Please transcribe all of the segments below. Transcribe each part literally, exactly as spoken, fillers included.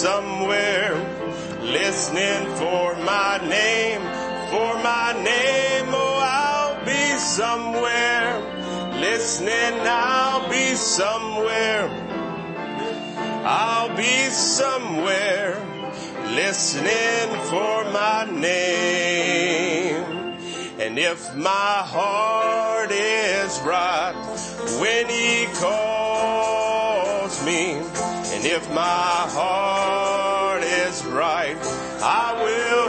somewhere, listening for my name, for my name. Oh, I'll be somewhere, listening. I'll be somewhere, I'll be somewhere, listening for my name. And if my heart is right when he calls me, and if my heart is right, I will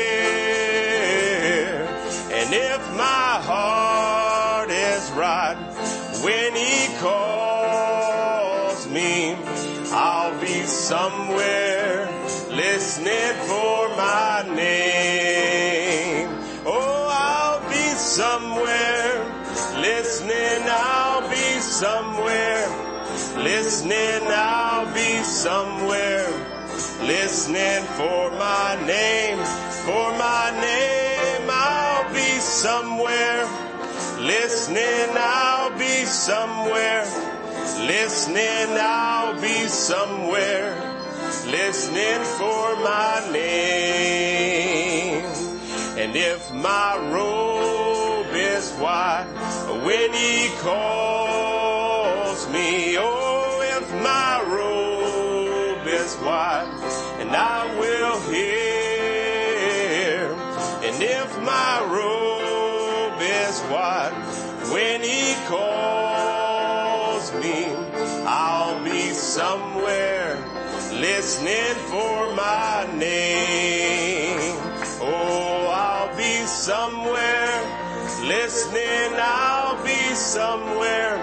hear. And if my heart is right when he calls me, I'll be somewhere listening for my name. Oh, I'll be somewhere listening. I'll be somewhere listening. I'll be somewhere listening for my name, for my name. I'll be somewhere listening. I'll be somewhere listening. I'll be somewhere listening for my name. And if my robe is white when he calls me, oh, if my robe is white, and I will hear. And if my robe is white when he calls me, I'll be somewhere listening for my name. Oh, I'll be somewhere listening. I'll be somewhere.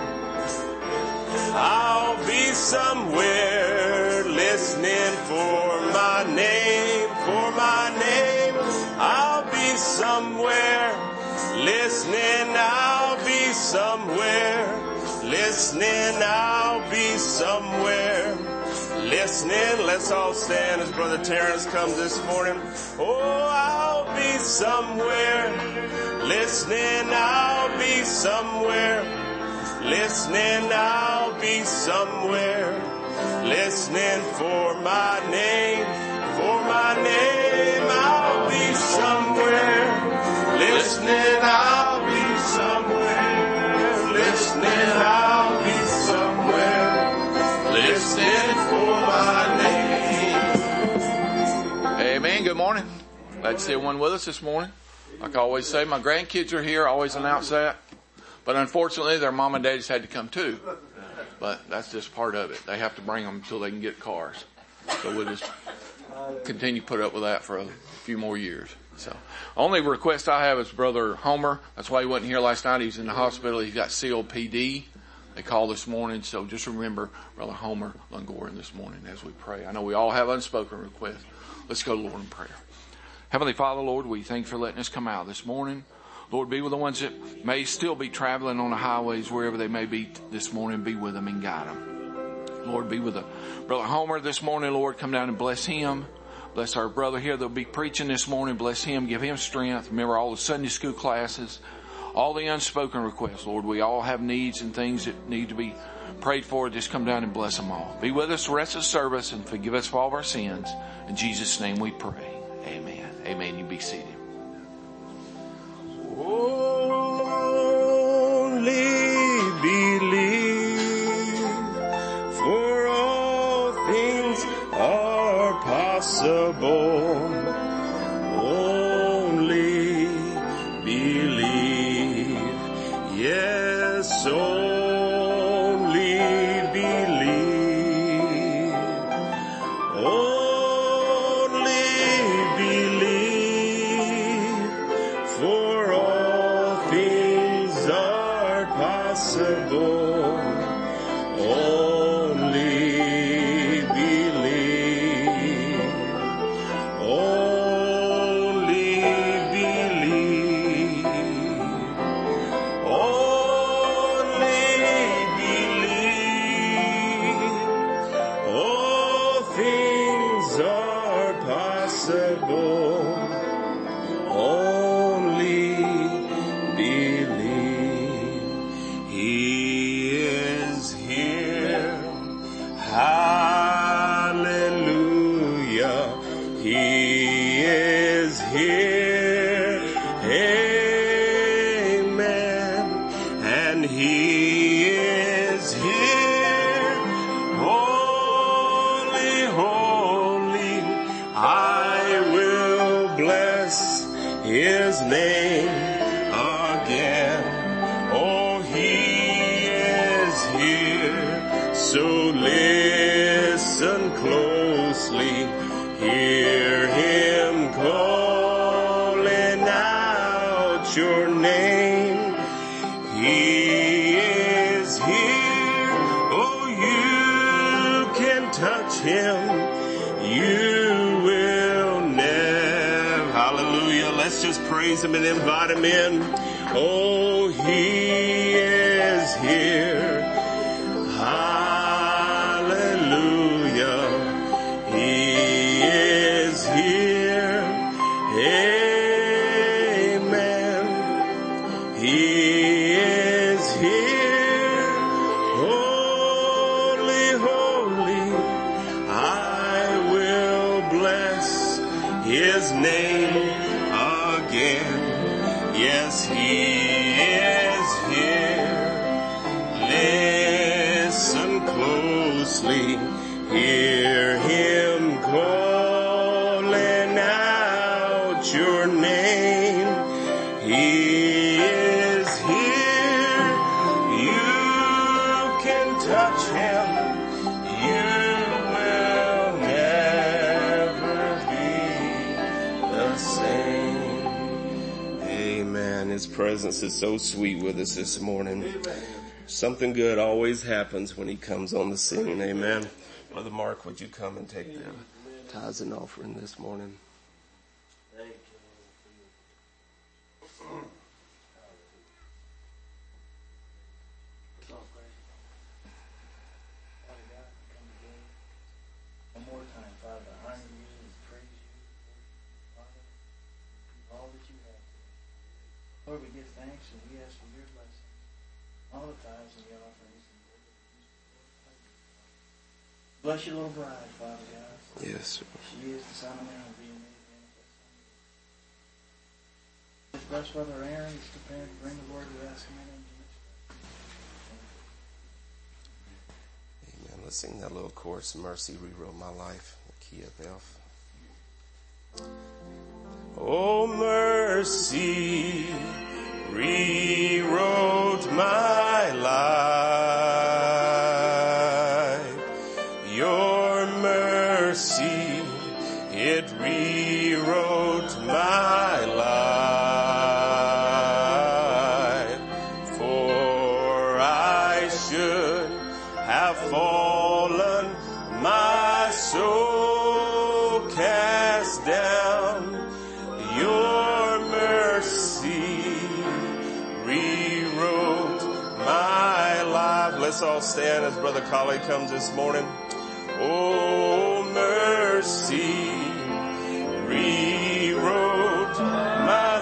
I'll be somewhere listening for my name, for my name. I'll be somewhere listening. I'll be somewhere listening. I'll be somewhere listening. Let's all stand as Brother Terrence comes this morning. Oh, I'll be somewhere listening. I'll be somewhere listening. I'll be somewhere listening for my name, for my name. I'll be somewhere listening. I'll be somewhere listening. I'll be somewhere listening for my name. Amen. Good morning. Glad to see everyone with us this morning. Like I always say, my grandkids are here. I always announce that. But unfortunately, their mom and daddies had to come too. But that's just part of it. They have to bring them until they can get cars. So we'll just continue to put up with that for a few more years. So, only request I have is Brother Homer. That's why he wasn't here last night. He was in the hospital. He's got C O P D. They called this morning. So just remember Brother Homer Lungoran this morning as we pray. I know we all have unspoken requests. Let's go to the Lord in prayer. Heavenly Father, Lord, we thank you for letting us come out this morning. Lord, be with the ones that may still be traveling on the highways, wherever they may be this morning. Be with them and guide them. Lord, be with the Brother Homer this morning. Lord, come down and bless him. Bless our brother here that will be preaching this morning. Bless him. Give him strength. Remember all the Sunday school classes, all the unspoken requests. Lord, we all have needs and things that need to be prayed for. Just come down and bless them all. Be with us the rest of the service and forgive us for all of our sins. In Jesus' name we pray. Amen. Amen. You be seated. Only believe, for all things are possible. Only believe, yes, only believe. Only believe, for all things are possible. Only believe. Only He is here. Amen. And He is here. Holy, holy. I will bless His name again. Oh, He is here. So listen closely. Hear Him calling out your name. He is here. Oh, you can touch Him. You will never. Hallelujah. Let's just praise Him and invite Him in. Oh, He is here. Hallelujah. He is here. Amen. He is here. Holy, holy. I will bless His name again. Yes, He is here. Listen closely. Hear Him calling out your name. He is here. You can touch Him. You will never be the same. Amen. His presence is so sweet with us this morning. Something good always happens when He comes on the scene. Amen. Brother Mark, would you come and take the tithes and offering this morning? Thank you. One more time, Father, I honor you and praise you, Father, all that you have today. Lord, we give thanks and we ask for your blessing. All the tithes and the offerings. Bless your little bride, Father God. Yes, sir. She is the Son of Man being made manifest. Just bless Brother Aaron. He's prepared to bring the word. We ask him in Jesus' Amen. Let's sing that little chorus, Mercy Rewrote My Life, the key of F. Oh, mercy rewrote my life. Your mercy, it rewrote my life. For I should have fallen, my soul cast down. Your mercy rewrote my life. Let's all stand as Brother Colley comes this morning. Oh, mercy rewrote my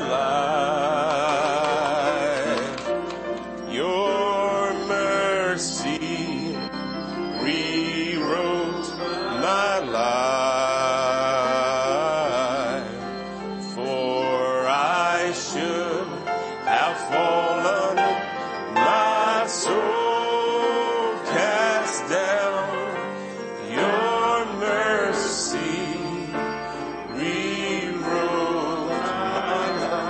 life. Your mercy rewrote my life. For I should have fallen, my soul cast down. Your mercy rewrote my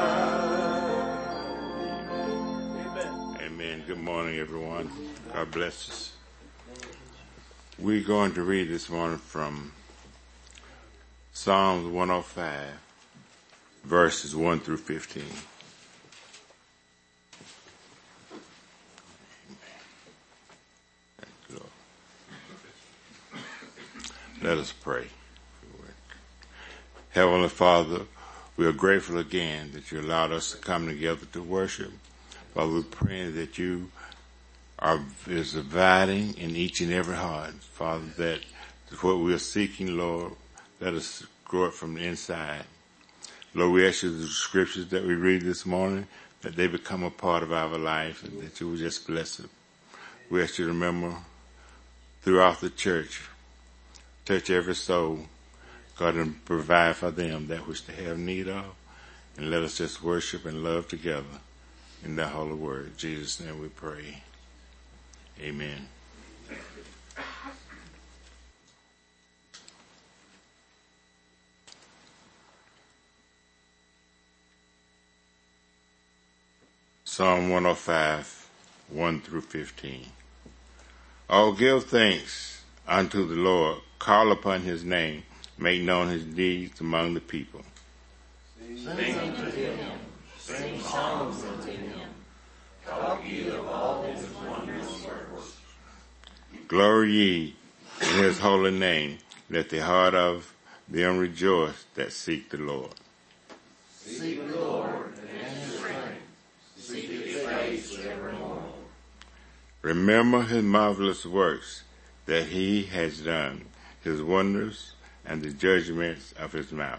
life. Amen. Good morning, everyone. God bless us. We're going to read this morning from Psalms one oh five, verses one through fifteen. Thank you, Lord. Let us pray. Heavenly Father, we are grateful again that you allowed us to come together to worship. Father, we pray that you are is abiding in each and every heart. Father, that what we are seeking, Lord, let us grow it from the inside. Lord, we ask you the scriptures that we read this morning, that they become a part of our life and that you will just bless it. We ask you to remember throughout the church, touch every soul, God, and provide for them that which they have need of. And let us just worship and love together in the holy word. In Jesus' name we pray. Amen. Psalm one oh five, one through fifteen. Oh, give thanks unto the Lord. Call upon his name. Make known his deeds among the people. Sing unto him. Sing songs unto him. Talk ye of all his wondrous works. Glory ye in his holy name. Let the heart of them rejoice that seek the Lord. Seek the Lord and his strength. Seek his face evermore. Remember his marvelous works that he has done, his wonders and the judgments of his mouth.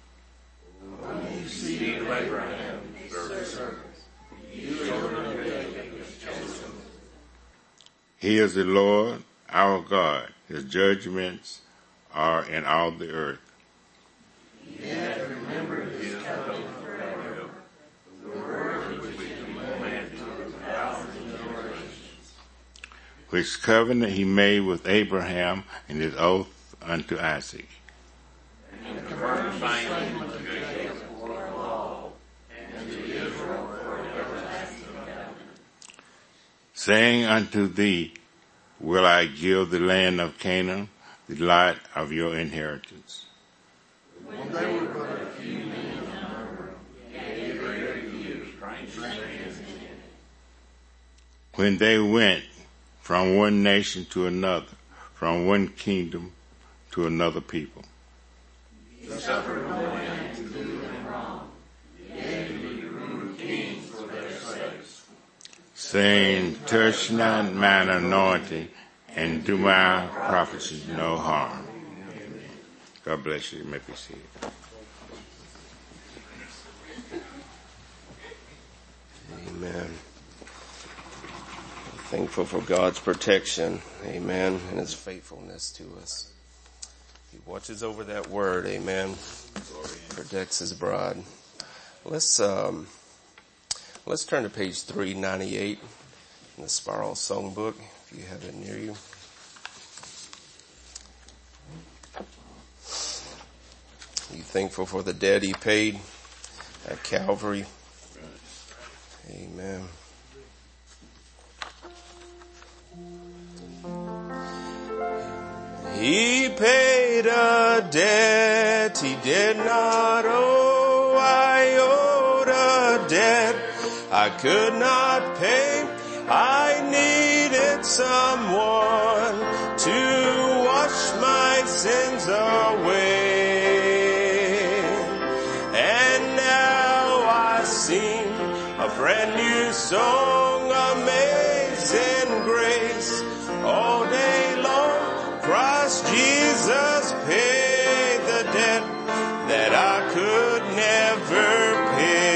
O seed of Abraham, servant, you children of Jacob, chosen. He is the Lord our God. His judgments are in all the earth. He hath remembered his covenant forever, the word which he commanded to a thousand generations. Which covenant he made with Abraham and his oath unto Isaac. And confirmed fame unto Jacob for a law, and to Israel for an everlasting covenant. Saying unto thee, will I give the land of Canaan, the lot of your inheritance. When they were but a few men in number, yea, greater you, strangers in. When they went from one nation to another, from one kingdom to another people. He suffered no man to do them wrong, yea, to be rude kings for their sakes. Saying, touch not mine anointing, and do my prophets no harm. Amen. God bless you. You may be seated. Amen. Thankful for God's protection, amen, and his faithfulness to us. He watches over that word, amen, protects his bride. Let's um, let's turn to page three ninety-eight in the Spiral Songbook, if you have it near you. You thankful for the debt he paid at Calvary? Amen. He paid a debt he did not owe. I owed a debt I could not pay. I needed someone to wash my sins away. And now I sing a brand new song, Amazing Grace, all day long. Christ Jesus paid the debt that I could never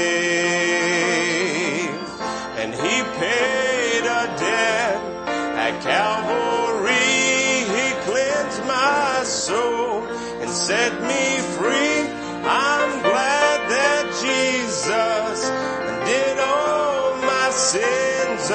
pay. And he paid a debt at Calvary. He cleansed my soul and set me free. I'm glad that Jesus did all my sins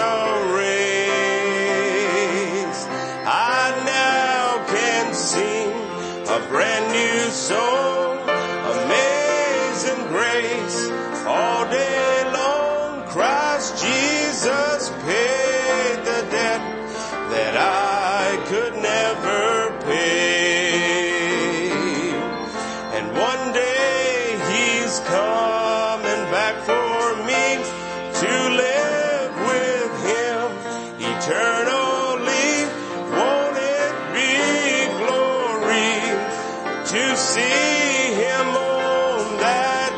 erase. I now can sing a brand new song, Amazing Grace, all day long. Christ Jesus paid the debt that I could never pay. And one day he's coming back for me to live with him eternally. Won't it be glory to see him on that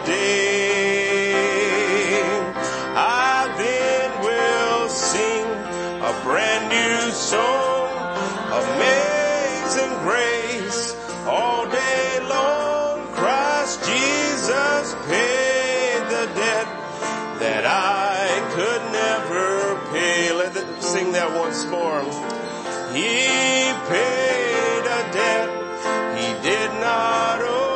day? I then will sing a brand new song, Amazing Grace, all day long. Christ Jesus paid the debt that I could never pay. Let's sing that once more. He paid a debt he did not owe.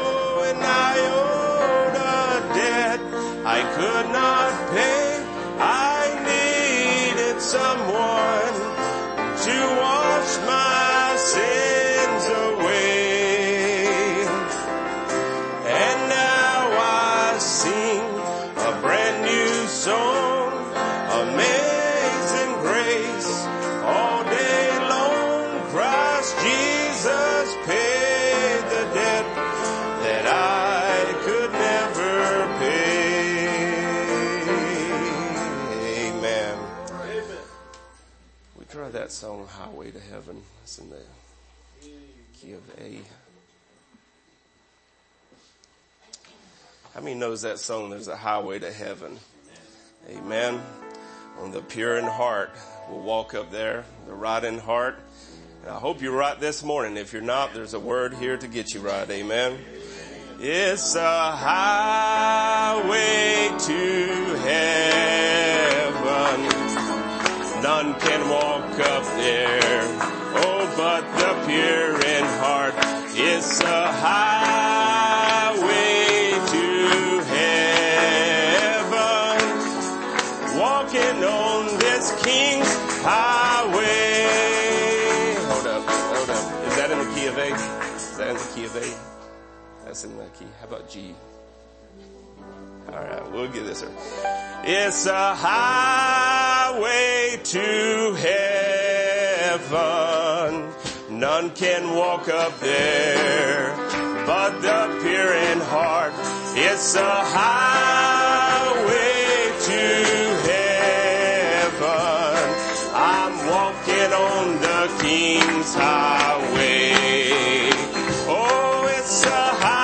I could not pay. I needed someone to wash my sins away. And now I sing a brand new song, Amazing Grace. All day long, Christ Jesus paid the debt that I could never pay. Amen. Amen. We try that song, Highway to Heaven. It's in the key of A. How many knows that song, There's a Highway to Heaven? Amen. On the pure in heart, we'll walk up there, the right in heart. And I hope you're right this morning. If you're not, there's a word here to get you right. Amen. It's a highway to heaven. None can walk up there. Oh, but the pure in heart. It's a highway to heaven. Walking on this King's highway. Hold up, hold up. Is that in the key of A? Is that in the key of A? That's in the key. How about G? Alright, we'll get this one. It's a highway to heaven. None can walk up there, but the pure in heart. It's a highway to heaven. I'm walking on the King's highway. Oh, it's a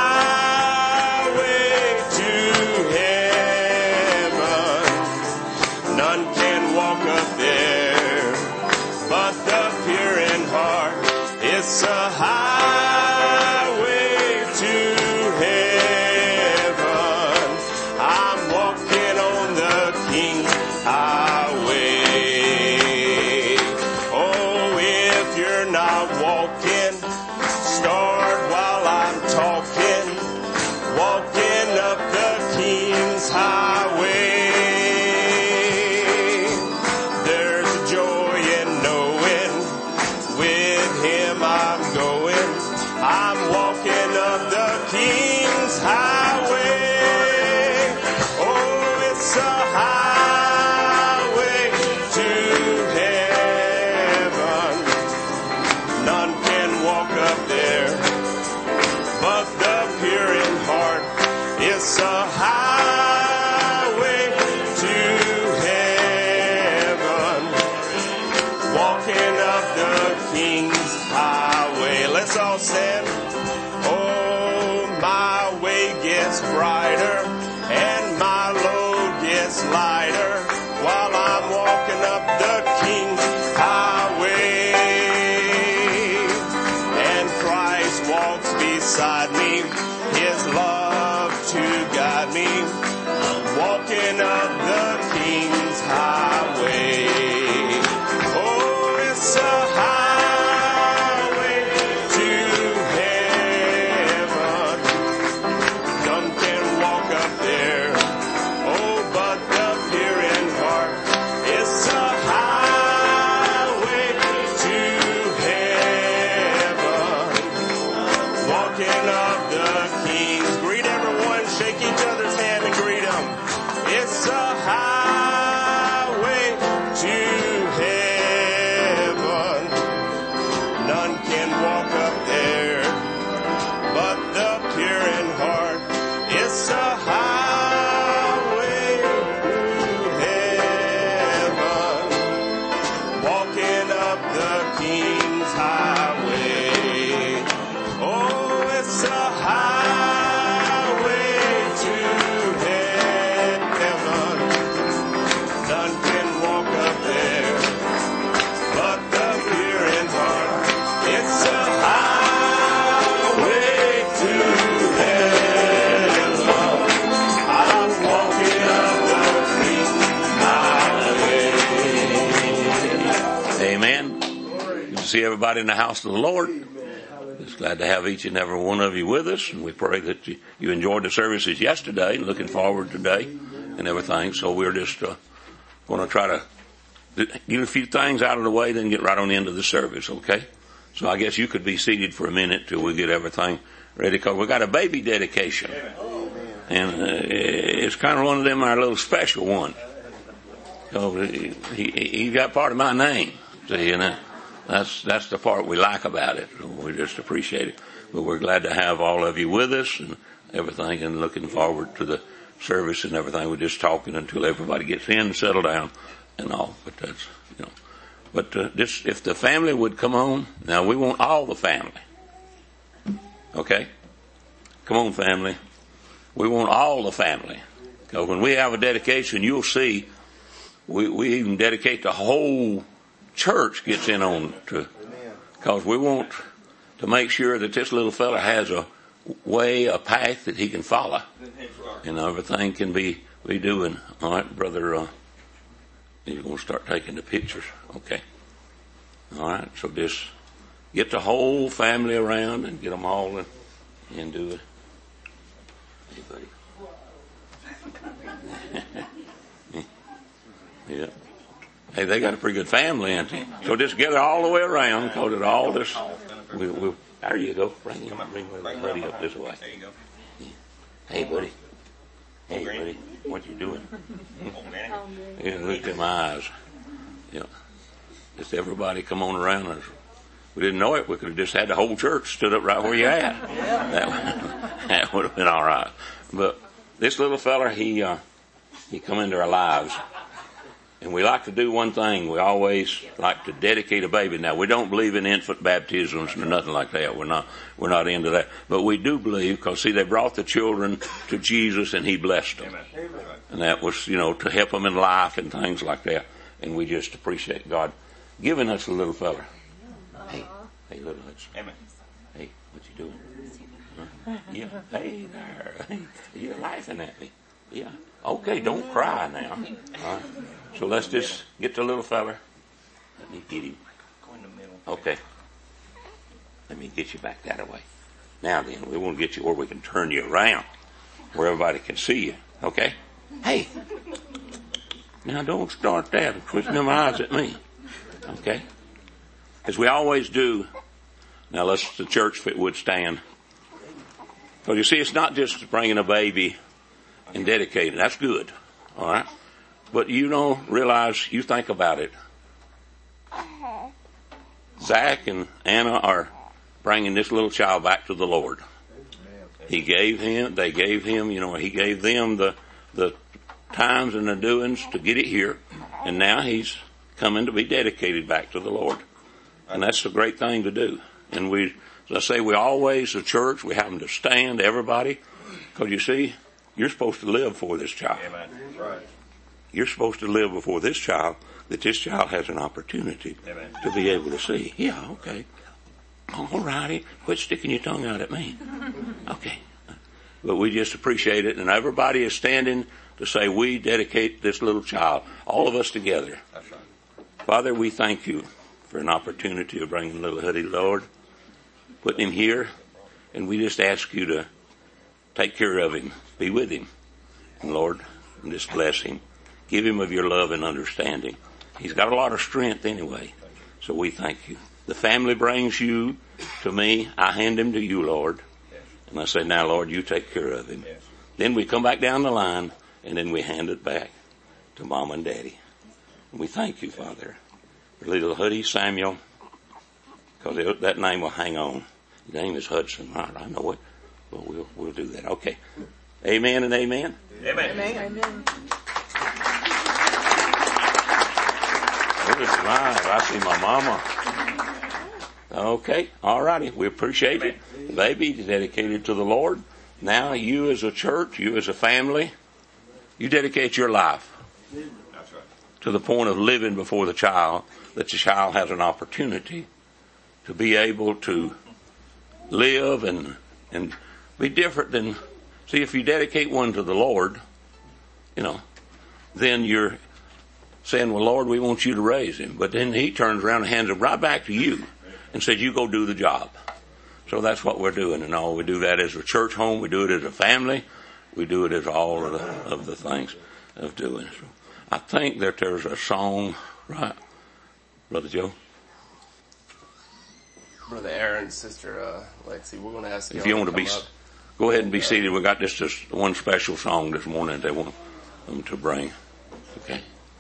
highway to heaven. None can walk up there, but the pure in heart. It's a highway to heaven. I'm walking on the King's highway. Oh, if you're not walking, start while I'm talking. Walking up the King's highway. There's a joy in knowing with Him I'm going. I'm walking up the King's highway. Oh, it's a highway to heaven. None can walk up there, but the pure in heart. It's a highway to heaven. Walking up the King's highway. Let's all stand. Oh, my way gets brighter and my load gets lighter while I'm walking up the King's highway. And Christ walks beside me, His love to guide me, walking up the King's highway. Oh, it's a highway to heaven. None can walk up there. Oh, but the pure in heart. It's a highway to heaven. Walking up the King's. Greet everyone. Shake each other's hand and greet them. It's a highway to heaven. None can walk up there, but the pure in heart. It's a highway to heaven. Walking up the King's highway. Oh, it's a highway to heaven. None can walk up there, but the pure in heart. It's a highway to heaven. I'm walking up the King's highway. Amen. Good to see everybody in the house of the Lord. Just glad to have each and every one of you with us, and we pray that you, you enjoyed the services yesterday and looking forward today and everything. So we're just uh, going to try to get a few things out of the way, then get right on into the service, okay? So I guess you could be seated for a minute till we get everything ready, because we got a baby dedication. And uh, it's kind of one of them, our little special one. So he, he, he got part of my name, see, and that, that's, that's the part we like about it. So we just appreciate it. But we're glad to have all of you with us and everything, and looking forward to the service and everything. We're just talking until everybody gets in and settle down and all. But that's, you know, but uh, just if the family would come on. Now we want all the family. Okay? Come on, family. We want all the family. Because when we have a dedication, you'll see we, we even dedicate the whole church gets in on to, because we want to make sure that this little fella has a way, a path that he can follow. And everything can be, be doing. All right, brother, uh, you're going to start taking the pictures. Okay. All right, so just get the whole family around and get them all in, and do it. Hey, buddy. Yeah. Hey, they got a pretty good family, ain't they? So just gather all the way around, because it all this. We, we, there you go. Bring him, bring buddy up this way. There you go. Yeah. Hey, buddy. Hey, buddy. What you doing? Yeah, look at them eyes. Yeah. Just everybody come on around us. We didn't know it. We could have just had the whole church stood up right where you at. That, that would have been all right. But this little fella, he uh, he come into our lives. And we like to do one thing. We always like to dedicate a baby. Now, we don't believe in infant baptisms or nothing like that. We're not, we're not into that. But we do believe, because see, they brought the children to Jesus and he blessed them. Amen. And that was, you know, to help them in life and things like that. And we just appreciate God giving us a little fella. Hey, hey, little Hudson. Amen. Hey, what you doing? Huh? Yeah. Hey there. You're laughing at me. Yeah. Okay, don't cry now. All right. So let's just get the little fella. Let me get him. Go in the middle. Okay. Let me get you back that way. Now then, we want to get you where we can turn you around, where everybody can see you. Okay? Hey. Now don't start that and twisting them eyes at me. Okay? As we always do. Now let's, the church would stand. Because you see, it's not just bringing a baby and dedicating. That's good. All right? But you don't realize, you think about it. Zach and Anna are bringing this little child back to the Lord. He gave him, they gave him, you know, he gave them the, the times and the doings to get it here. And now he's coming to be dedicated back to the Lord. And that's a great thing to do. And we, as I say, we always, the church, we have them to stand, everybody. Because you see, you're supposed to live for this child. Amen. That's right. You're supposed to live before this child, that this child has an opportunity Amen. To be able to see. Yeah, okay. All righty. Quit sticking your tongue out at me. Okay. But we just appreciate it. And everybody is standing to say we dedicate this little child, all of us together. That's right. Father, we thank you for an opportunity of bringing little Huddy, Lord, putting him here. And we just ask you to take care of him, be with him. And Lord, just bless him. Give him of your love and understanding. He's got a lot of strength anyway. So we thank you. The family brings you to me. I hand him to you, Lord. And I say, now, Lord, you take care of him. Then we come back down the line, and then we hand it back to Mom and Daddy. And we thank you, Father, for little Huddy Samuel, because that name will hang on. His name is Hudson. All right, I know it. Well, we'll, we'll do that. Okay. Amen and amen. Amen. Amen. Amen. It is live. I see my mama. Okay. All righty. We appreciate it. The baby is dedicated to the Lord. Now you as a church, you as a family, you dedicate your life That's right. to the point of living before the child, that the child has an opportunity to be able to live and, and be different than, see, if you dedicate one to the Lord, you know, then you're saying, well, Lord, we want you to raise him. But then he turns around and hands him right back to you and says, you go do the job. So that's what we're doing. And all, we do that as a church home. We do it as a family. We do it as all of the, of the things. of doing. So I think that there's a song, right, Brother Joe? Brother Aaron, Sister uh, Lexi, we're going to ask you if you want to be, up. go ahead and be seated. We got just this one special song this morning they want them to bring. Okay.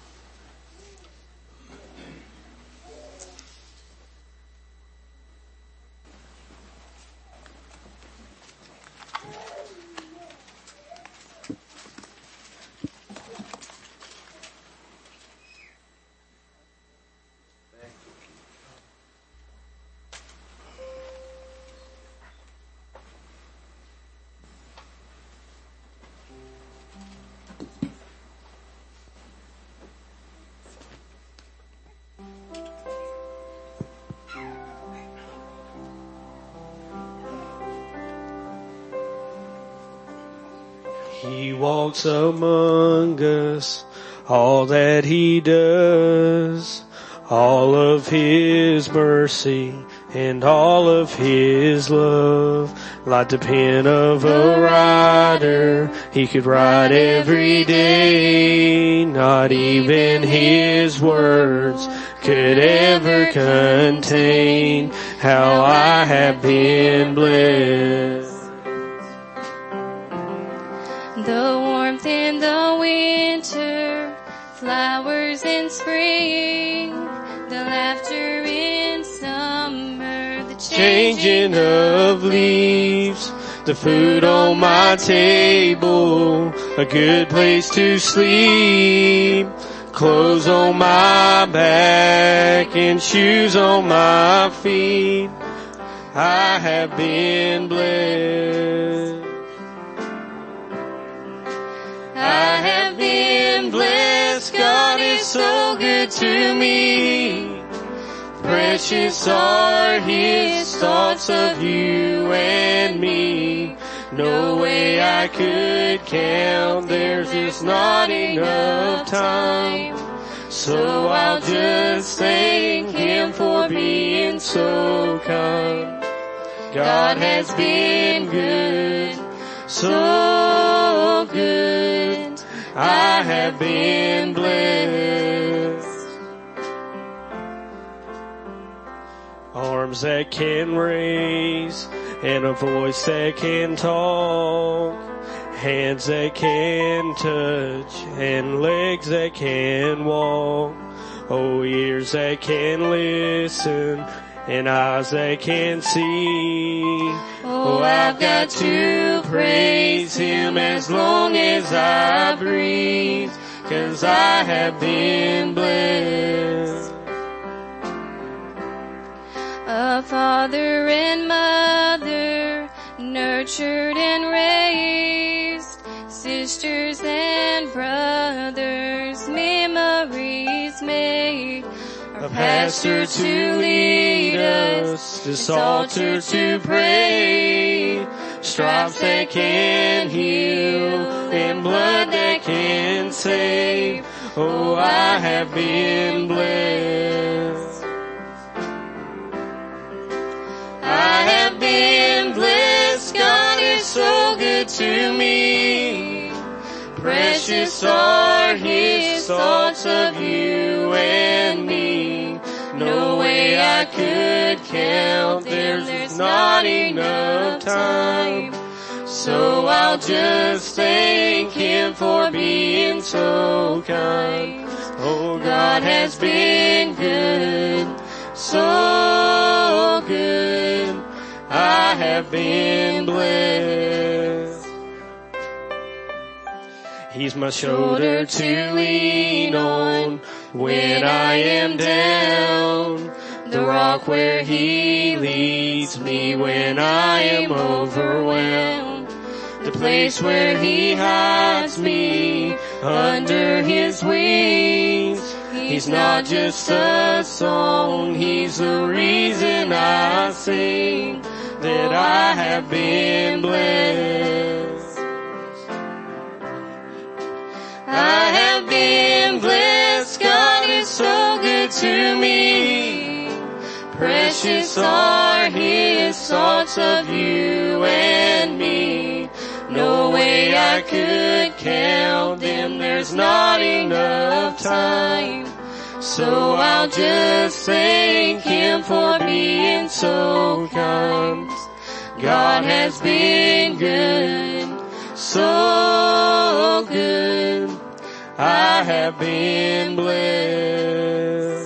He walks among us, all that he does, all of his mercy and all of his love. Like the pen of a writer, he could write every day. Not even his words could ever contain how I have been blessed. The warmth in the winter, flowers in spring, the laughter in summer, the changing of leaves, the food on my table, a good place to sleep, clothes on my back and shoes on my feet. I have been blessed. I have been blessed. God is so good to me. Precious are his thoughts of you and me. No way I could count, there's just not enough time. So I'll just thank him for being so kind. God has been good, so good. I have been blessed. Arms that can raise and a voice that can talk, hands that can touch and legs that can walk, oh, ears that can listen and eyes that can see. Oh, I've got to praise him as long as I breathe, 'cause I have been blessed. A father and mother, nurtured and raised, sisters and brothers, memories made. A pastor to lead us, this altar to pray, stripes that can heal and blood that can save. Oh, I have been blessed. I have been blessed. God is so good to me. Precious are his thoughts of you and me. No way I could count, there's not enough time. So I'll just thank him for being so kind. Oh, God has been good, so good. I have been blessed. He's my shoulder to lean on when I am down, the rock where he leads me when I am overwhelmed, the place where he hides me under his wings. He's not just a song, he's the reason I sing that I have been blessed. I have been blessed. God is so good to me. Precious are his thoughts of you and me. No way I I could count them, there's not enough time. So I'll just thank Him for being so kind. God has been good, so good. I have been blessed.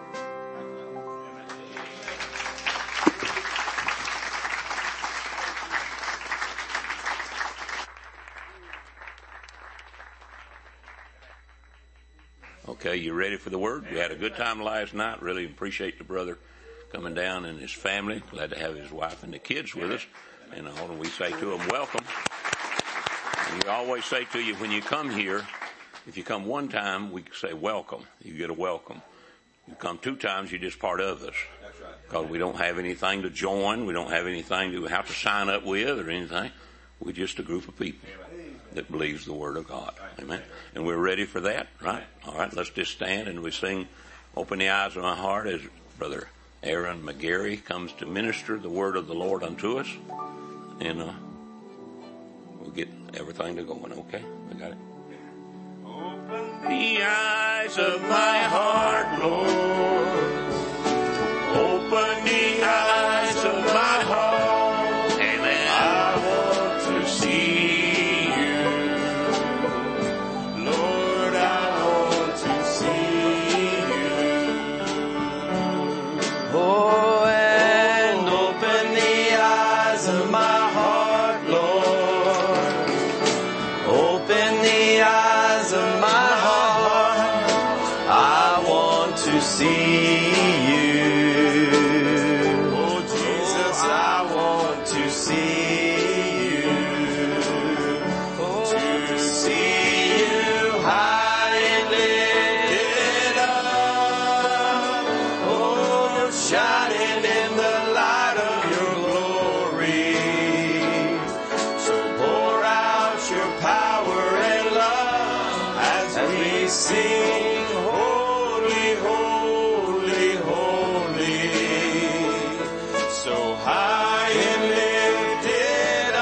Okay, you ready for the word? We had a good time last night. Really appreciate the brother coming down and his family. Glad to have his wife and the kids with us. And all we say to them, welcome. And we always say to you, when you come here, if you come one time, we say welcome. You get a welcome. You come two times, you're just part of us. Because we don't have anything to join. We don't have anything to have to sign up with or anything. We're just a group of people that believes the Word of God. Amen. And we're ready for that, right? All right, let's just stand and we sing Open the Eyes of My Heart as Brother Aaron McGarry comes to minister the Word of the Lord unto us. And uh, we'll get everything to going, okay? We got it. Open the eyes of my heart, Lord. Open the eyes of my heart. Amen. I want to see. Oh, and open the eyes of my heart, Lord. Open the eyes of my heart. I want to see you. Oh, Jesus, I want to see you. Oh, to see you high and lifted up. Oh, shining in the light of your glory. So pour out your power and love as we sing, holy, holy, holy. So high and lifted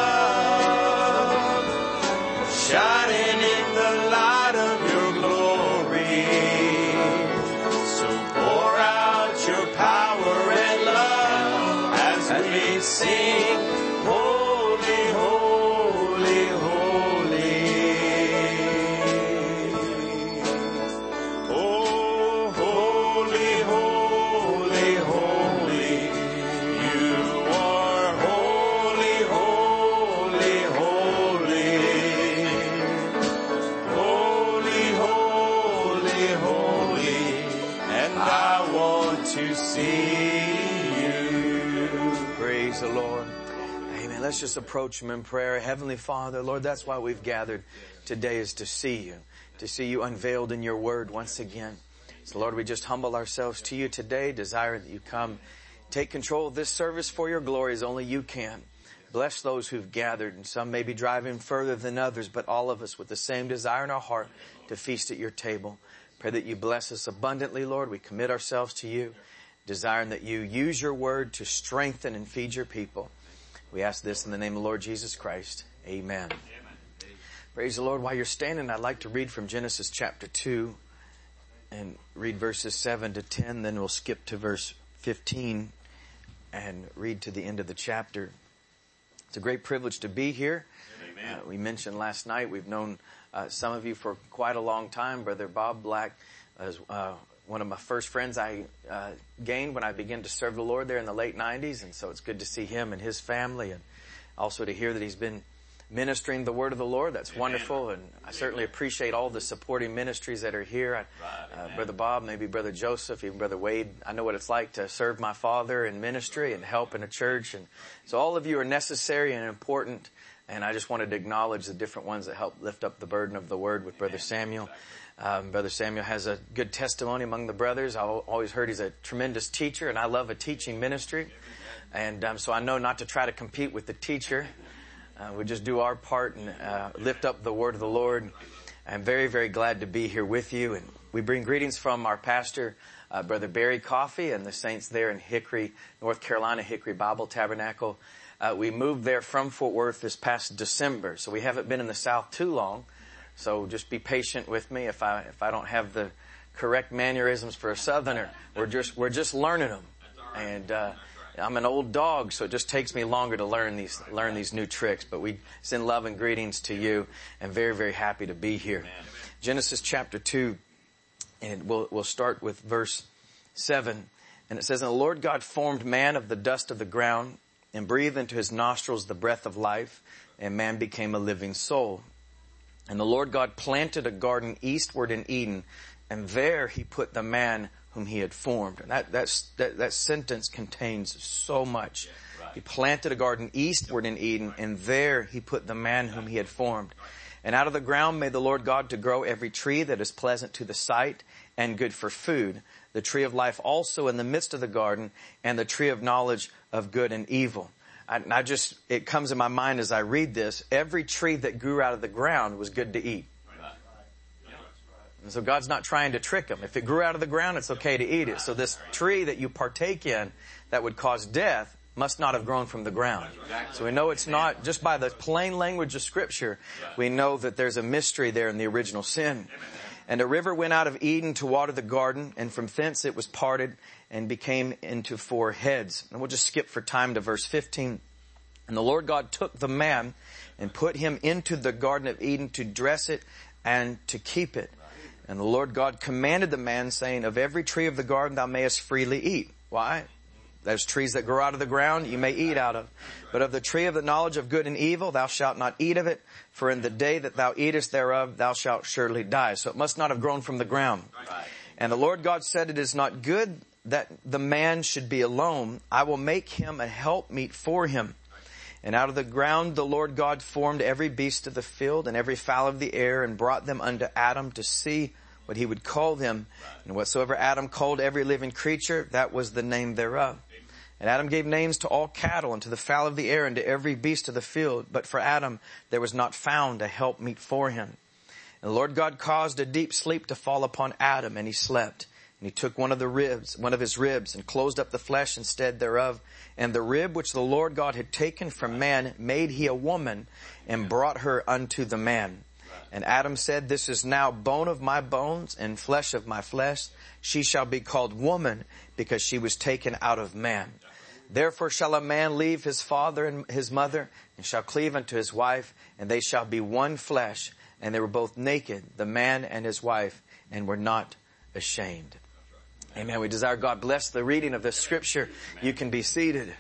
up, shining in the light of your glory. So pour out your power and love as we sing, holy, holy, holy. Oh, holy, holy, holy. You are holy, holy, holy. Holy, holy, holy. And I want to see you. Praise the Lord. Amen. Let's just approach Him in prayer. Heavenly Father, Lord, that's why we've gathered today, is to see you, to see you unveiled in your word once again. So Lord, we just humble ourselves to you today, desire that you come take control of this service for your glory as only you can. Bless those who've gathered, and some may be driving further than others, but all of us with the same desire in our heart to feast at your table. Pray that you bless us abundantly, Lord. We commit ourselves to you, desiring that you use your word to strengthen and feed your people. We ask this in the name of the Lord Jesus Christ. Amen. Amen. Praise the Lord. While you're standing, I'd like to read from Genesis chapter two and read verses seven to ten. Then we'll skip to verse fifteen and read to the end of the chapter. It's a great privilege to be here. Uh, we mentioned last night, we've known uh, some of you for quite a long time. Brother Bob Black is uh, one of my first friends I uh, gained when I began to serve the Lord there in the late nineties. And so it's good to see him and his family, and also to hear that he's been ministering the word of the Lord. That's Amen. Wonderful. And I certainly appreciate all the supporting ministries that are here. I, uh, Brother Bob, maybe Brother Joseph, even Brother Wade. I know what it's like to serve my father in ministry and help in a church. And so all of you are necessary and important. And I just wanted to acknowledge the different ones that help lift up the burden of the word with Brother Samuel. Um, Brother Samuel has a good testimony among the brothers. I've always heard he's a tremendous teacher, and I love a teaching ministry. And um, so I know not to try to compete with the teacher. Uh, we just do our part and uh, lift up the word of the Lord. I'm very, very glad to be here with you. And we bring greetings from our pastor, uh, Brother Barry Coffey, and the saints there in Hickory, North Carolina, Hickory Bible Tabernacle. Uh, we moved there from Fort Worth this past December, so we haven't been in the South too long. So just be patient with me if I if I don't have the correct mannerisms for a Southerner. We're just we're just learning them, and uh, I'm an old dog, so it just takes me longer to learn these learn these new tricks. But we send love and greetings to you, and very very happy to be here. Genesis chapter two, and we'll we'll start with verse seven, and it says, "And the Lord God formed man of the dust of the ground, and breathed into his nostrils the breath of life, and man became a living soul. And the Lord God planted a garden eastward in Eden, and there he put the man whom he had formed." And that, that's, that, that sentence contains so much. Yeah, right. He planted a garden eastward in Eden, and there he put the man whom he had formed. "And out of the ground made the Lord God to grow every tree that is pleasant to the sight and good for food, the tree of life also in the midst of the garden, and the tree of knowledge of good and evil." I, I just, it comes in my mind as I read this, every tree that grew out of the ground was good to eat. And so God's not trying to trick them. If it grew out of the ground, it's okay to eat it. So this tree that you partake in that would cause death must not have grown from the ground. So we know it's not, just by the plain language of Scripture, we know that there's a mystery there in the original sin. "And a river went out of Eden to water the garden, and from thence it was parted and became into four heads." And we'll just skip for time to verse fifteen. "And the Lord God took the man and put him into the garden of Eden to dress it and to keep it. And the Lord God commanded the man, saying, Of every tree of the garden thou mayest freely eat." Why? There's trees that grow out of the ground you may eat out of. "But of the tree of the knowledge of good and evil thou shalt not eat of it, for in the day that thou eatest thereof thou shalt surely die." So it must not have grown from the ground. Right. "And the Lord God said, It is not good that the man should be alone. I will make him a helpmeet for him. And out of the ground the Lord God formed every beast of the field and every fowl of the air, and brought them unto Adam to see what he would call them. And whatsoever Adam called every living creature, that was the name thereof. And Adam gave names to all cattle, and to the fowl of the air, and to every beast of the field. But for Adam there was not found a helpmeet for him. And the Lord God caused a deep sleep to fall upon Adam, and he slept. And he took one of the ribs, one of his ribs, and closed up the flesh instead thereof. And the rib which the Lord God had taken from man made he a woman, and brought her unto the man. And Adam said, This is now bone of my bones, and flesh of my flesh. She shall be called woman, because she was taken out of man. Therefore shall a man leave his father and his mother, and shall cleave unto his wife, and they shall be one flesh. And they were both naked, the man and his wife, and were not ashamed. Amen. We desire God bless the reading of this scripture. You can be seated.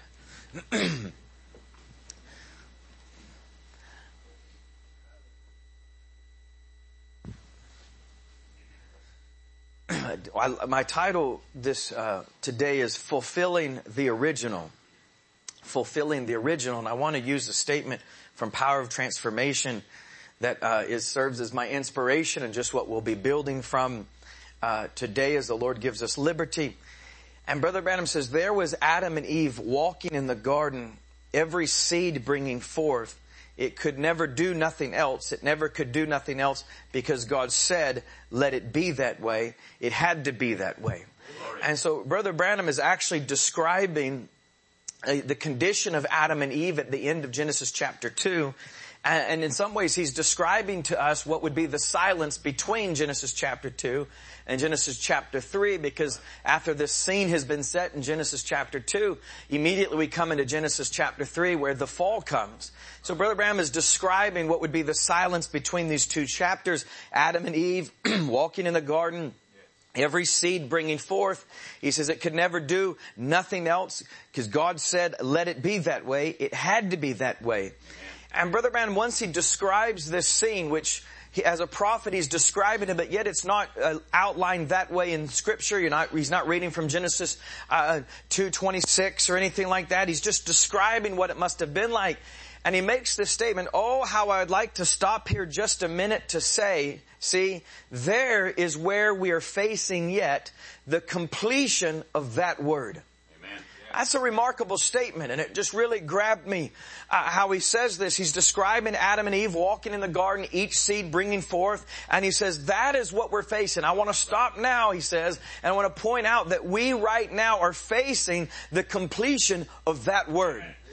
My title this uh, today is Fulfilling the Original. Fulfilling the Original. And I want to use a statement from Power of Transformation that uh, is, serves as my inspiration and just what we'll be building from uh, today as the Lord gives us liberty. And Brother Branham says, there was Adam and Eve walking in the garden, every seed bringing forth. It could never do nothing else. It never could do nothing else because God said, let it be that way. It had to be that way. And so Brother Branham is actually describing uh, the condition of Adam and Eve at the end of Genesis chapter two. And, and in some ways he's describing to us what would be the silence between Genesis chapter two and Genesis chapter three, because after this scene has been set in Genesis chapter two, immediately we come into Genesis chapter three where the fall comes. So Brother Branham is describing what would be the silence between these two chapters. Adam and Eve walking in the garden, every seed bringing forth. He says it could never do nothing else because God said, let it be that way. It had to be that way. And Brother Branham, once he describes this scene, which he, as a prophet, he's describing it, but yet it's not uh, outlined that way in Scripture. You're not, he's not reading from Genesis uh, two twenty-six or anything like that. He's just describing what it must have been like. And he makes this statement, oh, how I'd like to stop here just a minute to say, see, there is where we are facing yet the completion of that word. That's a remarkable statement, and it just really grabbed me uh, how he says this. He's describing Adam and Eve walking in the garden, each seed bringing forth, and he says that is what we're facing. I want to stop now, he says, and I want to point out that we right now are facing the completion of that word.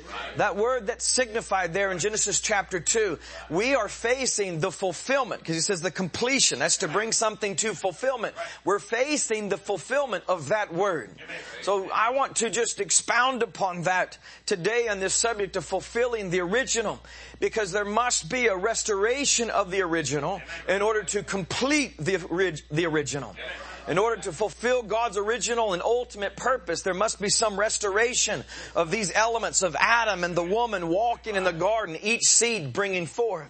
That word that's signified there in Genesis chapter two, we are facing the fulfillment, because he says the completion. That's to bring something to fulfillment. We're facing the fulfillment of that word. So I want to just expound upon that today on this subject of fulfilling the original, because there must be a restoration of the original in order to complete the, the original. In order to fulfill God's original and ultimate purpose, there must be some restoration of these elements of Adam and the woman walking in the garden, each seed bringing forth.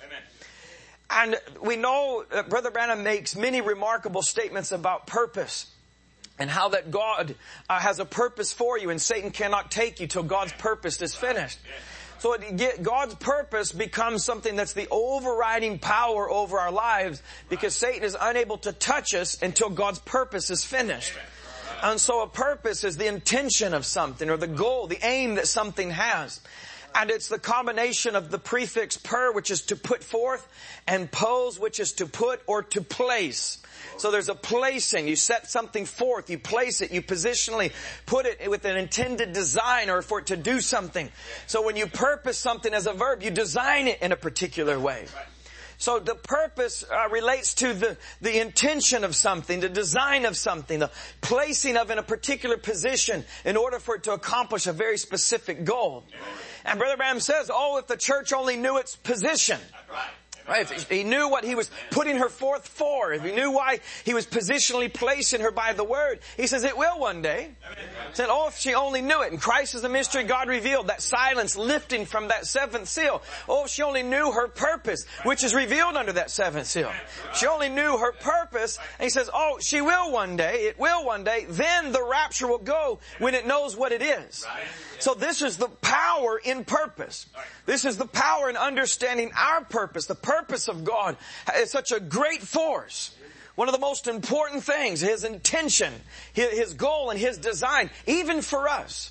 And we know that Brother Branham makes many remarkable statements about purpose and how that God uh, has a purpose for you, and Satan cannot take you till God's purpose is finished. So it, God's purpose becomes something that's the overriding power over our lives, because Satan is unable to touch us until God's purpose is finished. And so a purpose is the intention of something, or the goal, the aim that something has. And it's the combination of the prefix per, which is to put forth, and pose, which is to put or to place. So there's a placing. You set something forth, you place it, you positionally put it with an intended design or for it to do something. So when you purpose something as a verb, you design it in a particular way. So the purpose uh, relates to the, the intention of something, the design of something, the placing of in a particular position in order for it to accomplish a very specific goal. And Brother Branham says, oh, if the church only knew its position. Right? If he knew what he was putting her forth for, if he knew why he was positionally placing her by the word, he says it will one day. He said, oh, if she only knew it. And Christ is the mystery God revealed, that silence lifting from that seventh seal. Oh, if she only knew her purpose, which is revealed under that seventh seal. She only knew her purpose. And he says, oh, she will one day. It will one day. Then the rapture will go when it knows what it is. So this is the power in purpose. This is the power in understanding our purpose. The purpose of God is such a great force. One of the most important things, His intention, His goal and His design, even for us.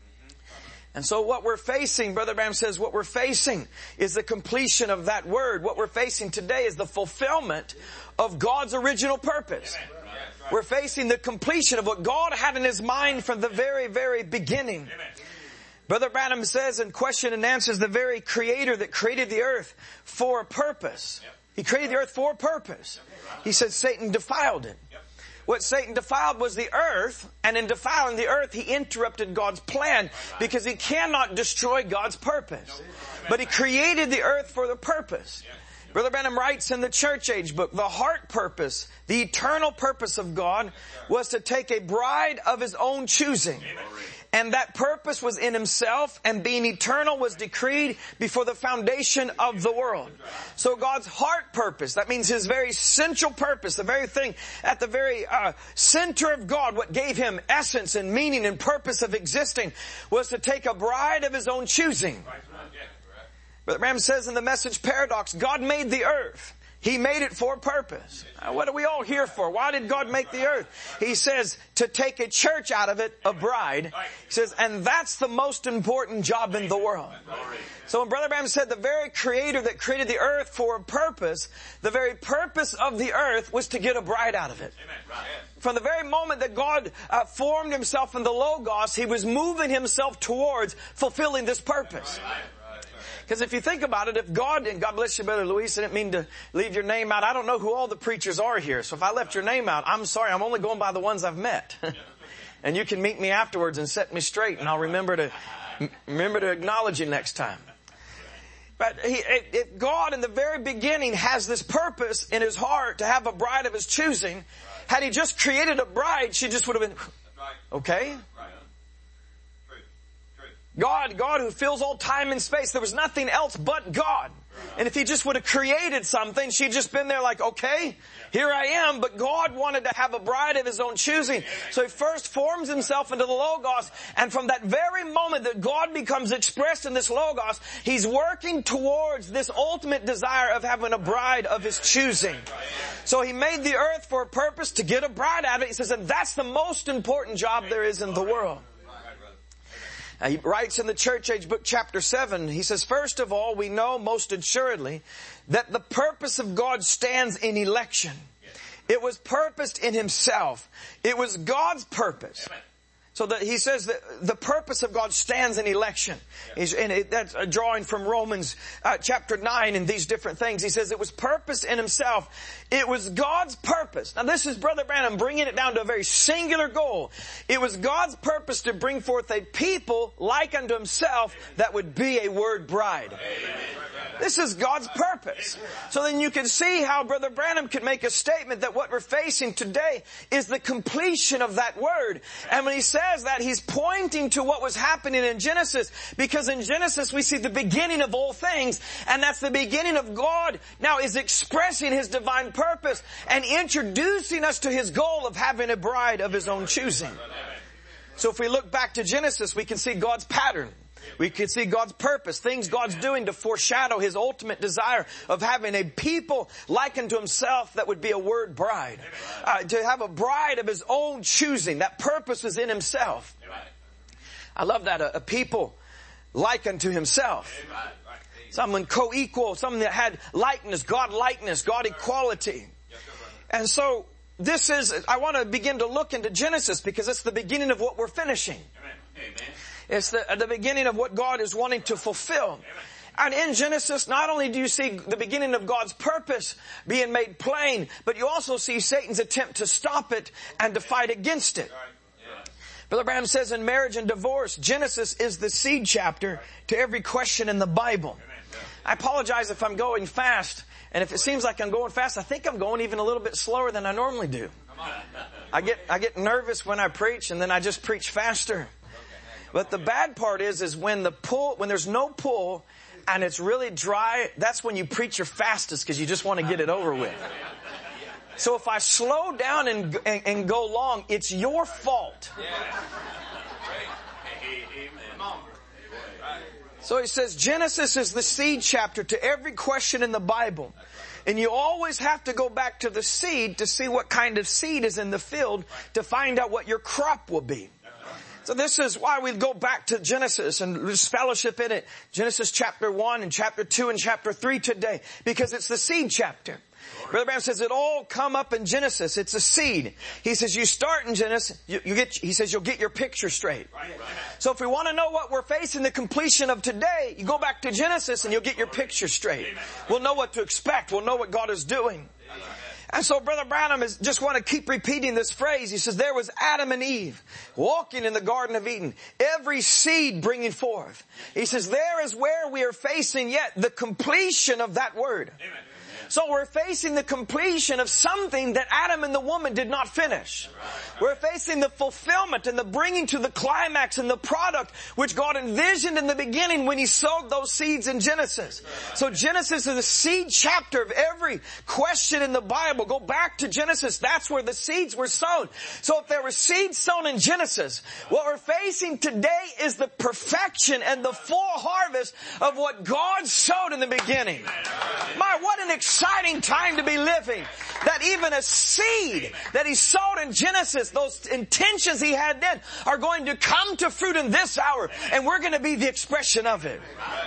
And so what we're facing, Brother Branham says, what we're facing is the completion of that word. What we're facing today is the fulfillment of God's original purpose. We're facing the completion of what God had in His mind from the very, very beginning. Brother Branham says in Question and Answers, the very Creator that created the earth for a purpose. He created the earth for a purpose. He said Satan defiled it. What Satan defiled was the earth, and in defiling the earth, he interrupted God's plan, because he cannot destroy God's purpose. But he created the earth for the purpose. Brother Branham writes in the Church Age book, the heart purpose, the eternal purpose of God was to take a bride of His own choosing. And that purpose was in Himself, and being eternal was decreed before the foundation of the world. So God's heart purpose, that means His very central purpose, the very thing at the very uh, center of God, what gave Him essence and meaning and purpose of existing, was to take a bride of His own choosing. Brother Branham says in the Message Paradox, God made the earth. He made it for a purpose. Now, what are we all here for? Why did God make the earth? He says to take a church out of it, a bride. He says, and that's the most important job in the world. So when Brother Branham said the very Creator that created the earth for a purpose, the very purpose of the earth was to get a bride out of it. From the very moment that God uh, formed Himself in the Logos, He was moving Himself towards fulfilling this purpose. Because if you think about it, if God, and God bless you, Brother Luis, I didn't mean to leave your name out. I don't know who all the preachers are here. So if I left your name out, I'm sorry. I'm only going by the ones I've met. And you can meet me afterwards and set me straight, and I'll remember to, remember to acknowledge you next time. But he, if God in the very beginning has this purpose in His heart to have a bride of His choosing, had He just created a bride, she just would have been, okay? God, God who fills all time and space. There was nothing else but God. And if He just would have created something, she'd just been there like, okay, here I am. But God wanted to have a bride of His own choosing. So He first forms Himself into the Logos. And from that very moment that God becomes expressed in this Logos, He's working towards this ultimate desire of having a bride of His choosing. So He made the earth for a purpose, to get a bride out of it. He says, and that's the most important job there is in the world. He writes in the Church Age book, chapter seven, he says, first of all, we know most assuredly that the purpose of God stands in election. It was purposed in Himself. It was God's purpose. So that he says that the purpose of God stands in election. He's, and it, that's a drawing from Romans uh, chapter nine and these different things. He says it was purpose in himself. It was God's purpose. Now this is Brother Branham bringing it down to a very singular goal. It was God's purpose to bring forth a people like unto himself that would be a word bride. This is God's purpose. So then you can see how Brother Branham could make a statement that what we're facing today is the completion of that word. And when he says that, he's pointing to what was happening in Genesis, because in Genesis we see the beginning of all things, and that's the beginning of God now is expressing his divine purpose and introducing us to his goal of having a bride of his own choosing. So if we look back to Genesis, we can see God's pattern. We can see God's purpose, things God's doing to foreshadow his ultimate desire of having a people like unto himself that would be a word bride. Uh, to have a bride of his own choosing. That purpose is in himself. I love that. A, a people like unto himself. Someone co-equal, someone that had likeness, God likeness, God equality. And so this is, I want to begin to look into Genesis because it's the beginning of what we're finishing. Amen. It's the, the beginning of what God is wanting to fulfill. And in Genesis, not only do you see the beginning of God's purpose being made plain, but you also see Satan's attempt to stop it and to fight against it. Brother Branham says in Marriage and Divorce, Genesis is the seed chapter to every question in the Bible. I apologize if I'm going fast, and if it seems like I'm going fast, I think I'm going even a little bit slower than I normally do. I get, I get nervous when I preach, and then I just preach faster. But the bad part is, is when the pull, when there's no pull and it's really dry, that's when you preach your fastest because you just want to get it over with. So if I slow down and, and, and go long, it's your fault. So he says Genesis is the seed chapter to every question in the Bible. And you always have to go back to the seed to see what kind of seed is in the field to find out what your crop will be. So this is why we go back to Genesis and there's fellowship in it. Genesis chapter one and chapter two and chapter three today. Because it's the seed chapter. Brother Branham says it all come up in Genesis. It's a seed. He says you start in Genesis, you, you get, he says you'll get your picture straight. So if we want to know what we're facing, the completion of today, you go back to Genesis and you'll get your picture straight. We'll know what to expect. We'll know what God is doing. And so Brother Branham is just want to keep repeating this phrase. He says, there was Adam and Eve walking in the Garden of Eden, every seed bringing forth. He says, there is where we are facing yet the completion of that word. Amen. So we're facing the completion of something that Adam and the woman did not finish. We're facing the fulfillment and the bringing to the climax and the product which God envisioned in the beginning when he sowed those seeds in Genesis. So Genesis is the seed chapter of every question in the Bible. Go back to Genesis. That's where the seeds were sown. So if there were seeds sown in Genesis, what we're facing today is the perfection and the full harvest of what God sowed in the beginning. My, what an exciting time to be living. That even a seed that he sowed in Genesis, those intentions he had then are going to come to fruit in this hour. And we're going to be the expression of it.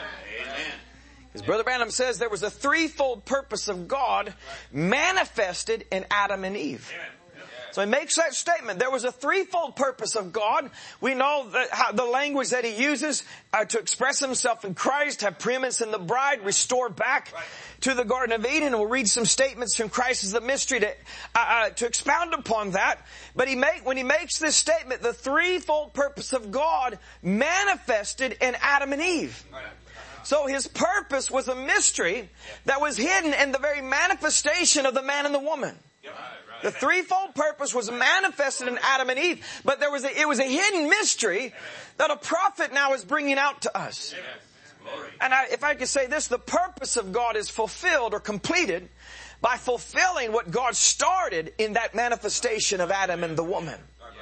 As Brother Branham says, there was a threefold purpose of God manifested in Adam and Eve. So he makes that statement. There was a threefold purpose of God. We know that how, the language that he uses uh, to express himself in Christ, have preeminence in the bride, restore back right. to the Garden of Eden. And we'll read some statements from Christ as the mystery to, uh, uh, to expound upon that. But he make, when he makes this statement, the threefold purpose of God manifested in Adam and Eve. Right. So his purpose was a mystery that was hidden in the very manifestation of the man and the woman. Yep. The threefold purpose was manifested in Adam and Eve, but there was a, it was a hidden mystery that a prophet now is bringing out to us. And I, if I could say this, the purpose of God is fulfilled or completed by fulfilling what God started in that manifestation of Adam and the woman.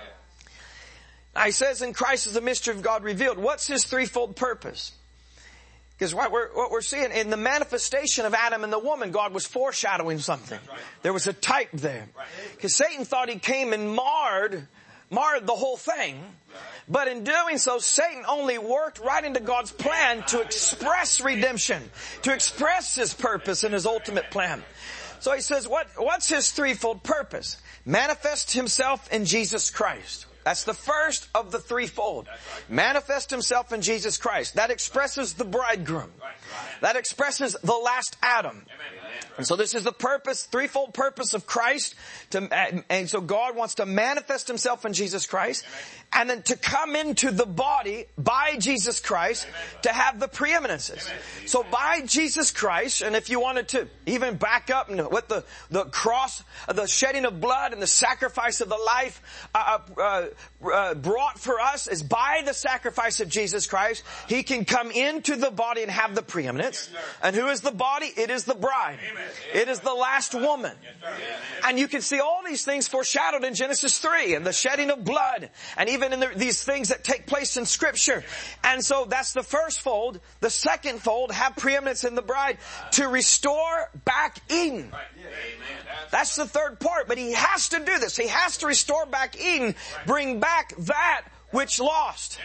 Now he says in Christ is the mystery of God revealed. What's his threefold purpose? Because what we're, what we're seeing in the manifestation of Adam and the woman, God was foreshadowing something. There was a type there. Because Satan thought he came and marred, marred the whole thing. But in doing so, Satan only worked right into God's plan to express redemption, to express his purpose and his ultimate plan. So he says, what, what's his threefold purpose? Manifest himself in Jesus Christ. That's the first of the threefold. Manifest himself in Jesus Christ. That expresses the bridegroom. That expresses the last Adam. And so this is the purpose, threefold purpose of Christ. To, and so God wants to manifest himself in Jesus Christ. And then to come into the body by Jesus Christ to have the preeminences. So by Jesus Christ, and if you wanted to even back up with the, the cross, the shedding of blood and the sacrifice of the life uh, uh, uh, brought for us is by the sacrifice of Jesus Christ, he can come into the body and have the preeminence. And who is the body? It is the bride. It is the last woman. And you can see all these things foreshadowed in Genesis three and the shedding of blood and even in the, these things that take place in Scripture. And so that's the first fold. The second fold, have preeminence in the bride to restore back Eden. That's the third part. But he has to do this. He has to restore back Eden, bring back that which lost.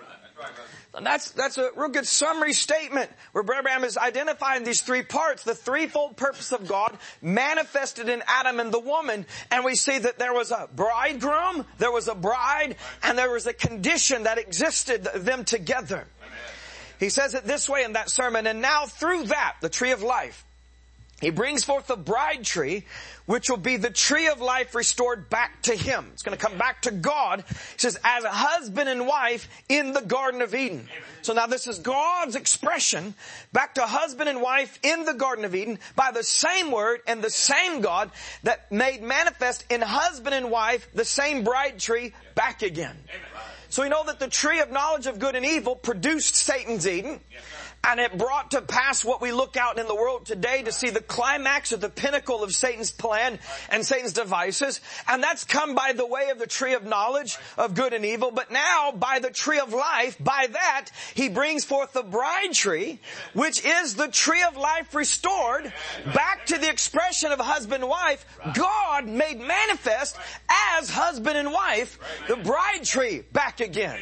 And that's, that's a real good summary statement where Brother Branham is identifying these three parts, the threefold purpose of God manifested in Adam and the woman. And we see that there was a bridegroom, there was a bride, and there was a condition that existed them together. He says it this way in that sermon, and now through that, the tree of life, he brings forth the bride tree, which will be the tree of life restored back to him. It's going to come back to God. He says, as a husband and wife in the Garden of Eden. So now this is God's expression back to husband and wife in the Garden of Eden by the same word and the same God that made manifest in husband and wife the same bride tree back again. So we know that the tree of knowledge of good and evil produced Satan's Eden. And it brought to pass what we look out in the world today to see the climax or the pinnacle of Satan's plan and Satan's devices. And that's come by the way of the tree of knowledge of good and evil. But now by the tree of life, by that, he brings forth the bride tree, which is the tree of life restored back to the expression of husband and wife. God made manifest as husband and wife, the bride tree back again.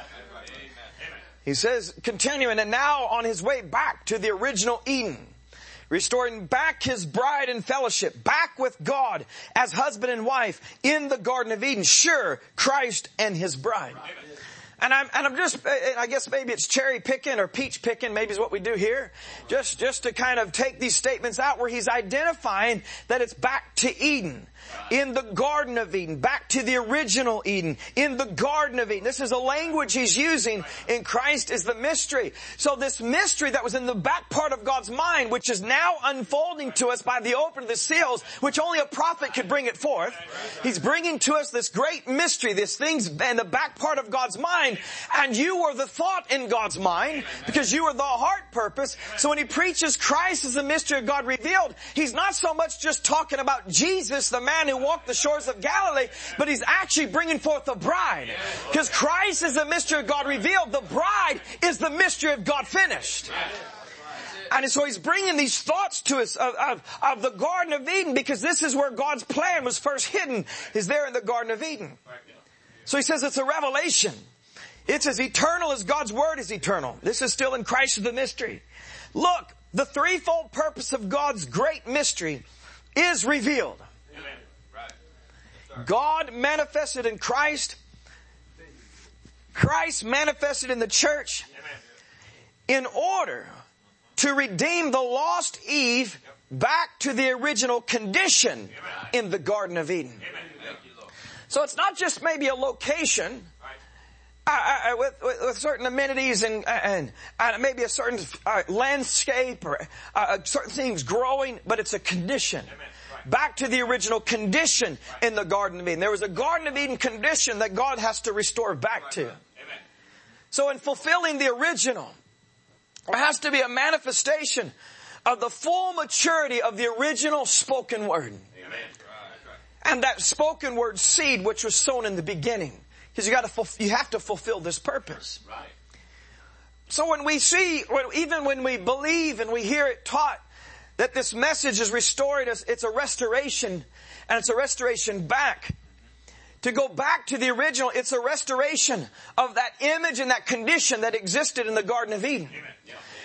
He says, continuing, and now on his way back to the original Eden, restoring back his bride in fellowship, back with God as husband and wife in the Garden of Eden. Sure, Christ and his bride. And I'm, and I'm just, I guess maybe it's cherry picking or peach picking, maybe is what we do here. Just, just to kind of take these statements out where he's identifying that it's back to Eden. In the Garden of Eden, back to the original Eden, in the Garden of Eden. This is a language he's using in Christ is the mystery. So this mystery that was in the back part of God's mind, which is now unfolding to us by the opening of the seals, which only a prophet could bring it forth. He's bringing to us this great mystery, this thing's in the back part of God's mind, and you were the thought in God's mind, because you are the heart purpose. So when he preaches Christ as the mystery of God revealed, he's not so much just talking about Jesus, the man who walked the shores of Galilee, but he's actually bringing forth the bride. Because Christ is the mystery of God revealed. The bride is the mystery of God finished. And so he's bringing these thoughts to us of, of, of the Garden of Eden, because this is where God's plan was first hidden, is there in the Garden of Eden. So he says it's a revelation. It's as eternal as God's Word is eternal. This is still in Christ the mystery. Look, the threefold purpose of God's great mystery is revealed. God manifested in Christ. Christ manifested in the church in order to redeem the lost Eve back to the original condition in the Garden of Eden. So it's not just maybe a location uh, uh, with, with, with certain amenities and, and, and maybe a certain uh, landscape or uh, certain things growing, but it's a condition. Back to the original condition in the Garden of Eden. There was a Garden of Eden condition that God has to restore back to. So in fulfilling the original, there has to be a manifestation of the full maturity of the original spoken word. And that spoken word seed which was sown in the beginning. Because you got to, you have to fulfill this purpose. So when we see, even when we believe and we hear it taught, that this message is restored us, it's a restoration, and it's a restoration back. To go back to the original, it's a restoration of that image and that condition that existed in the Garden of Eden.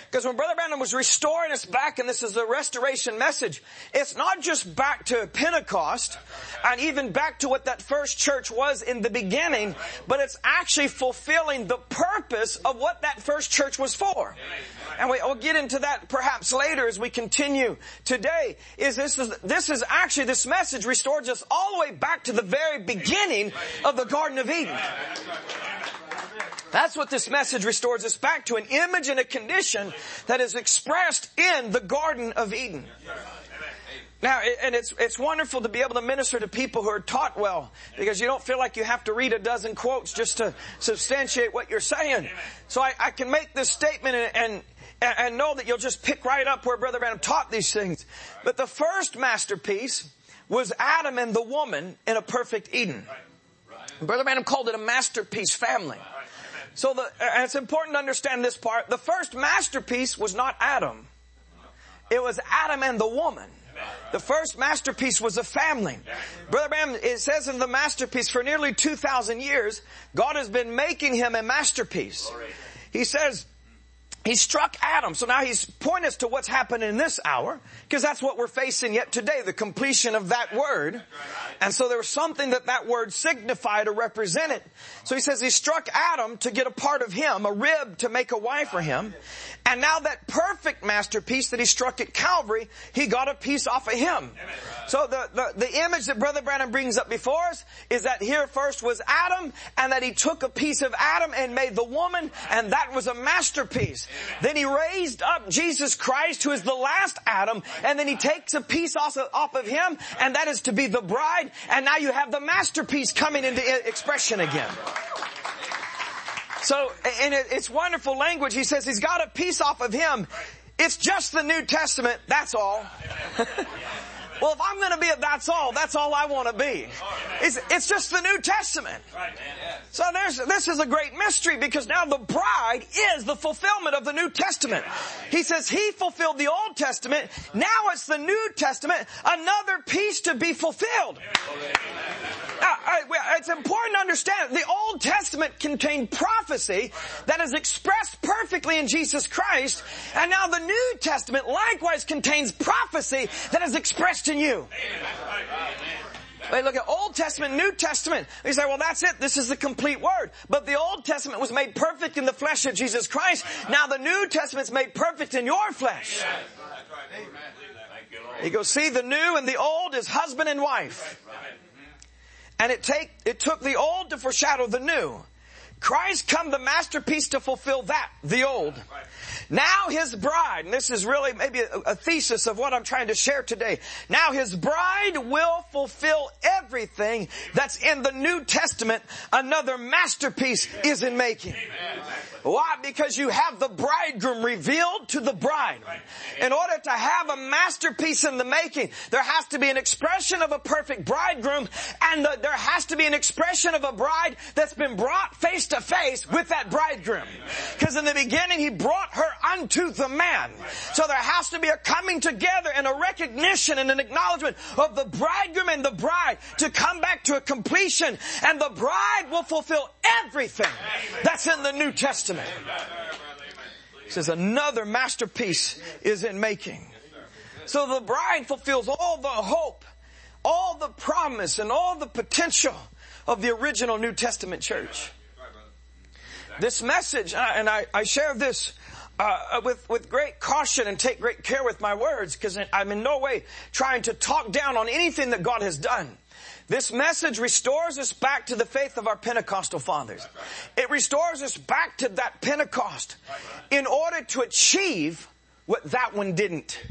Because when Brother Branham was restoring us back, and this is the restoration message, it's not just back to Pentecost and even back to what that first church was in the beginning, but it's actually fulfilling the purpose of what that first church was for. And we, we'll get into that perhaps later as we continue today. Is this is this is actually, this message restores us all the way back to the very beginning of the Garden of Eden. That's what this message restores us back to, an image and a condition that is expressed in the Garden of Eden. Now, and it's it's wonderful to be able to minister to people who are taught well, because you don't feel like you have to read a dozen quotes just to substantiate what you're saying. So I, I can make this statement and, and and know that you'll just pick right up where Brother Branham taught these things. But the first masterpiece was Adam and the woman in a perfect Eden. Brother Branham called it a masterpiece family. So the, and it's important to understand this part. The first masterpiece was not Adam. It was Adam and the woman. The first masterpiece was a family. Brother Branham, it says in the masterpiece, for nearly two thousand years, God has been making him a masterpiece. He says, he struck Adam. So now he's pointing us to what's happening in this hour, because that's what we're facing yet today, the completion of that word. And so there was something that that word signified or represented. So he says he struck Adam to get a part of him, a rib to make a wife for him. And now that perfect masterpiece that he struck at Calvary, he got a piece off of him. So the, the, the image that Brother Branham brings up before us is that here first was Adam, and that he took a piece of Adam and made the woman, and that was a masterpiece. Then he raised up Jesus Christ, who is the last Adam, and then he takes a piece off of, off of him, and that is to be the bride, and now you have the masterpiece coming into expression again. So, and it, it's wonderful language. He says he's got a piece off of him. It's just the New Testament, that's all. Well, if I'm going to be a that's all, that's all I want to be. It's, it's just the New Testament. So there's, this is a great mystery, because now the bride is the fulfillment of the New Testament. He says he fulfilled the Old Testament. Now it's the New Testament, another piece to be fulfilled. Now, it's important to understand the Old Testament contained prophecy that is expressed perfectly in Jesus Christ, and now the New Testament likewise contains prophecy that is expressed in you. They look at Old Testament, New Testament. You say, well, that's it. This is the complete word. But the Old Testament was made perfect in the flesh of Jesus Christ. Now the New Testament's made perfect in your flesh. He goes, see, the new and the old is husband and wife. And it take, it took the old to foreshadow the new. Christ come the masterpiece to fulfill that, the old. Now his bride, and this is really maybe a, a thesis of what I'm trying to share today. Now his bride will fulfill everything that's in the New Testament. Another masterpiece is in making. Why? Because you have the bridegroom revealed to the bride. In order to have a masterpiece in the making, there has to be an expression of a perfect bridegroom, and the, there has to be an expression of a bride that's been brought face to face with that bridegroom. Because in the beginning, he brought her unto the man. So there has to be a coming together and a recognition and an acknowledgement of the bridegroom and the bride to come back to a completion. And the bride will fulfill everything that's in the New Testament. It says another masterpiece is in making. So the bride fulfills all the hope, all the promise, and all the potential of the original New Testament church. This message, and I, I share this uh, with, with great caution and take great care with my words, because I'm in no way trying to talk down on anything that God has done. This message restores us back to the faith of our Pentecostal fathers. It restores us back to that Pentecost in order to achieve what that one didn't.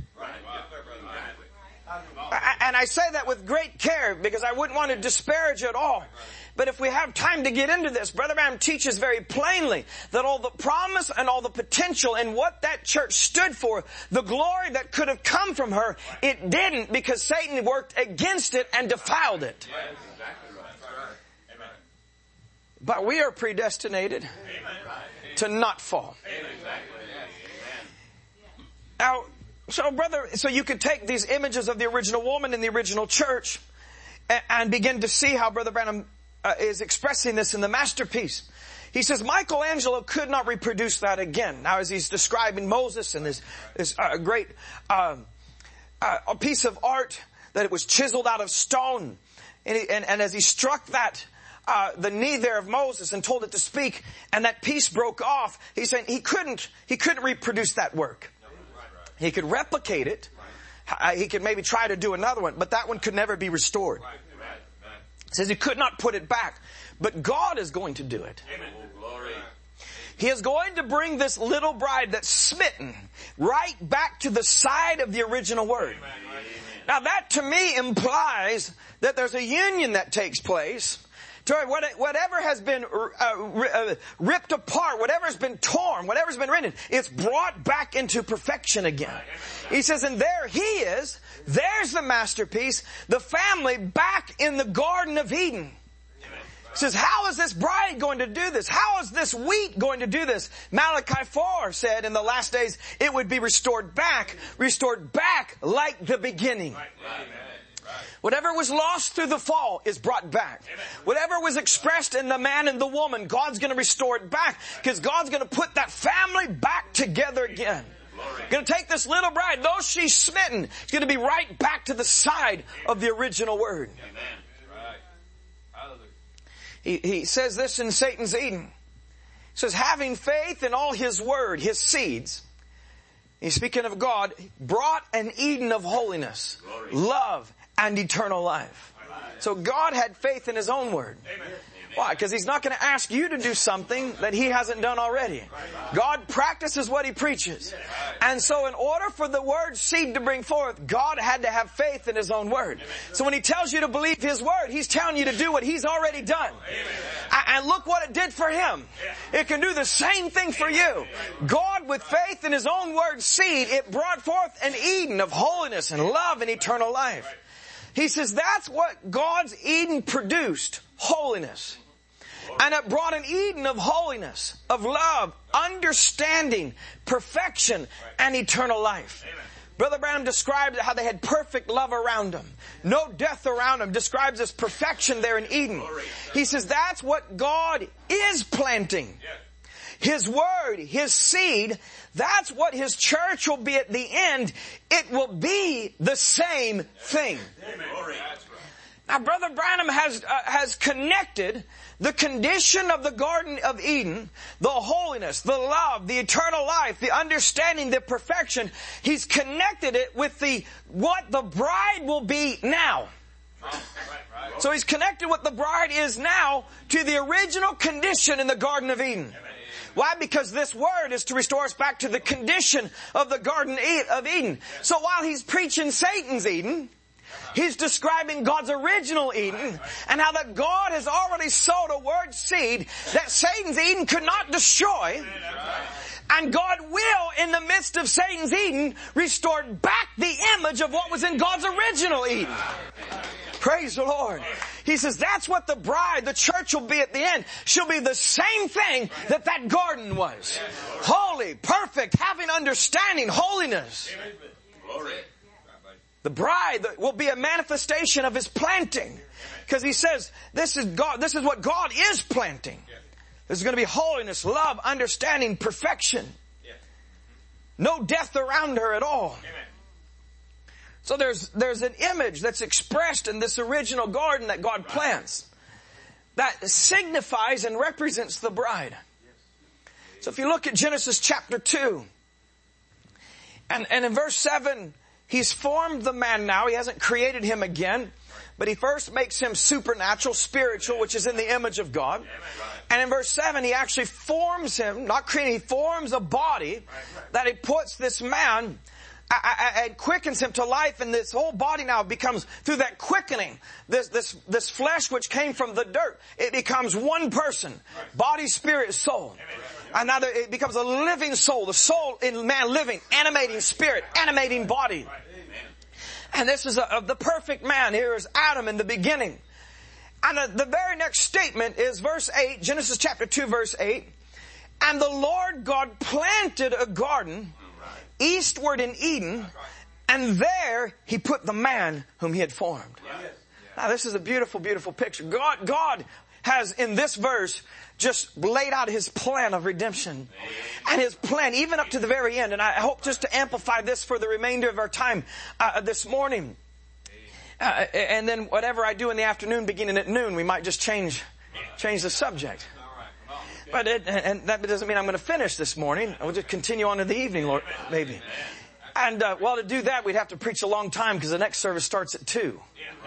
And I say that with great care because I wouldn't want to disparage at all. But if we have time to get into this, Brother Branham teaches very plainly that all the promise and all the potential and what that church stood for, the glory that could have come from her, it didn't, because Satan worked against it and defiled it. But we are predestinated to not fall. Now, so brother, so you could take these images of the original woman in the original church and, and begin to see how Brother Branham Uh, is expressing this in the masterpiece. He says Michelangelo could not reproduce that again. Now, as he's describing Moses and this, this uh, great uh, uh, a piece of art that it was chiseled out of stone, and, he, and, and as he struck that uh, the knee there of Moses and told it to speak, and that piece broke off, he's saying he couldn't he couldn't reproduce that work. He could replicate it. Uh, he could maybe try to do another one, but that one could never be restored. He says he could not put it back. But God is going to do it. He is going to bring this little bride that's smitten right back to the side of the original word. Now that to me implies that there's a union that takes place. Whatever has been uh, ripped apart, whatever has been torn, whatever's been written, it's brought back into perfection again. He says, and there he is. There's the masterpiece. The family back in the Garden of Eden. He says, how is this bride going to do this? How is this wheat going to do this? Malachi four said in the last days it would be restored back, restored back like the beginning. Whatever was lost through the fall is brought back. Whatever was expressed in the man and the woman, God's going to restore it back, because God's going to put that family back together again. Going to take this little bride, though she's smitten, it's going to be right back to the side of the original word. He, he says this in Satan's Eden. He says, having faith in all his word, his seeds, he's speaking of God, brought an Eden of holiness, love, and eternal life. So God had faith in his own word. Why? Because he's not going to ask you to do something that he hasn't done already. God practices what he preaches. And so in order for the word seed to bring forth, God had to have faith in his own word. So when he tells you to believe his word, he's telling you to do what he's already done. And look what it did for him. It can do the same thing for you. God, with faith in his own word seed, it brought forth an Eden of holiness and love and eternal life. He says that's what God's Eden produced, holiness. And it brought an Eden of holiness, of love, understanding, perfection, and eternal life. Brother Branham describes how they had perfect love around them. No death around them. Describes this perfection there in Eden. He says that's what God is planting. His word, his seed, that's what his church will be at the end. It will be the same thing. Now, Brother Branham has uh, has connected the condition of the Garden of Eden, the holiness, the love, the eternal life, the understanding, the perfection. He's connected it with the what the bride will be now. So he's connected what the bride is now to the original condition in the Garden of Eden. Why? Because this word is to restore us back to the condition of the Garden of Eden. So while he's preaching Satan's Eden, he's describing God's original Eden, and how that God has already sowed a word seed that Satan's Eden could not destroy. And God will, in the midst of Satan's Eden, restore back the image of what was in God's original Eden. Praise the Lord. He says that's what the bride, the church will be at the end. She'll be the same thing that that garden was. Holy, perfect, having understanding, holiness. The bride will be a manifestation of his planting. Because he says this is God, this is what God is planting. There's going to be holiness, love, understanding, perfection. No death around her at all. So there's, there's an image that's expressed in this original garden that God plants that signifies and represents the bride. So if you look at Genesis chapter two, and, and in verse seven, he's formed the man now. He hasn't created him again. But he first makes him supernatural, spiritual, which is in the image of God. And in verse seven, he actually forms him, not creating, he forms a body that he puts this man and quickens him to life, and this whole body now becomes, through that quickening, this, this, this flesh which came from the dirt, it becomes one person. Body, spirit, soul. And now it becomes a living soul, the soul in man living, animating spirit, animating body. And this is a, a, the perfect man. Here is Adam in the beginning. And uh, the very next statement is verse eight, Genesis chapter two, verse eight. And the Lord God planted a garden eastward in Eden, and there he put the man whom he had formed. Now this is a beautiful, beautiful picture. God, God has in this verse just laid out his plan of redemption. And his plan, even up to the very end. And I hope just to amplify this for the remainder of our time uh, this morning. Uh, and then whatever I do in the afternoon, beginning at noon, we might just change change the subject. But it, and that doesn't mean I'm going to finish this morning. We'll just continue on to the evening, Lord, maybe. And uh, well, to do that, we'd have to preach a long time because the next service starts at two.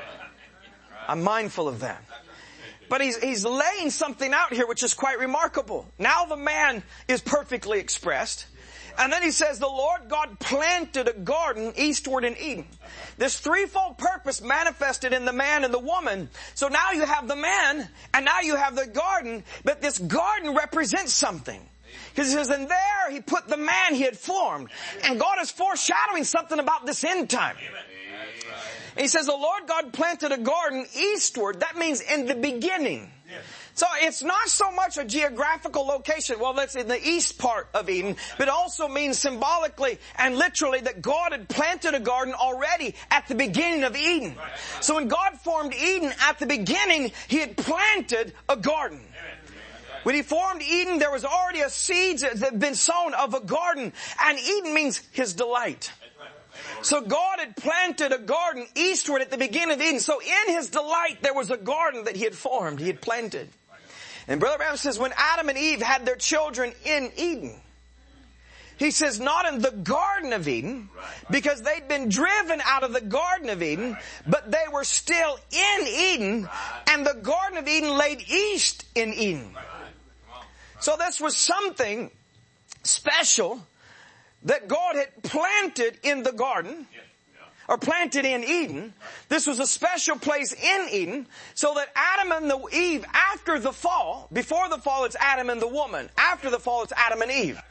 I'm mindful of that. But he's, he's laying something out here which is quite remarkable. Now the man is perfectly expressed. And then he says, the Lord God planted a garden eastward in Eden. This threefold purpose manifested in the man and the woman. So now you have the man, and now you have the garden, but this garden represents something. Because he says, and there he put the man he had formed. And God is foreshadowing something about this end time. And he says, the Lord God planted a garden eastward. That means in the beginning. So it's not so much a geographical location. Well, that's in the east part of Eden. But it also means symbolically and literally that God had planted a garden already at the beginning of Eden. So when God formed Eden at the beginning, he had planted a garden. When he formed Eden, there was already a seed that had been sown of a garden. And Eden means his delight. So God had planted a garden eastward at the beginning of Eden. So in his delight, there was a garden that he had formed, he had planted. And Brother Branham says when Adam and Eve had their children in Eden, he says not in the Garden of Eden, because they'd been driven out of the Garden of Eden, but they were still in Eden, and the Garden of Eden laid east in Eden. So this was something special that God had planted in the garden, or planted in Eden. This was a special place in Eden, so that Adam and the Eve, after the fall, before the fall it's Adam and the woman, after the fall it's Adam and Eve.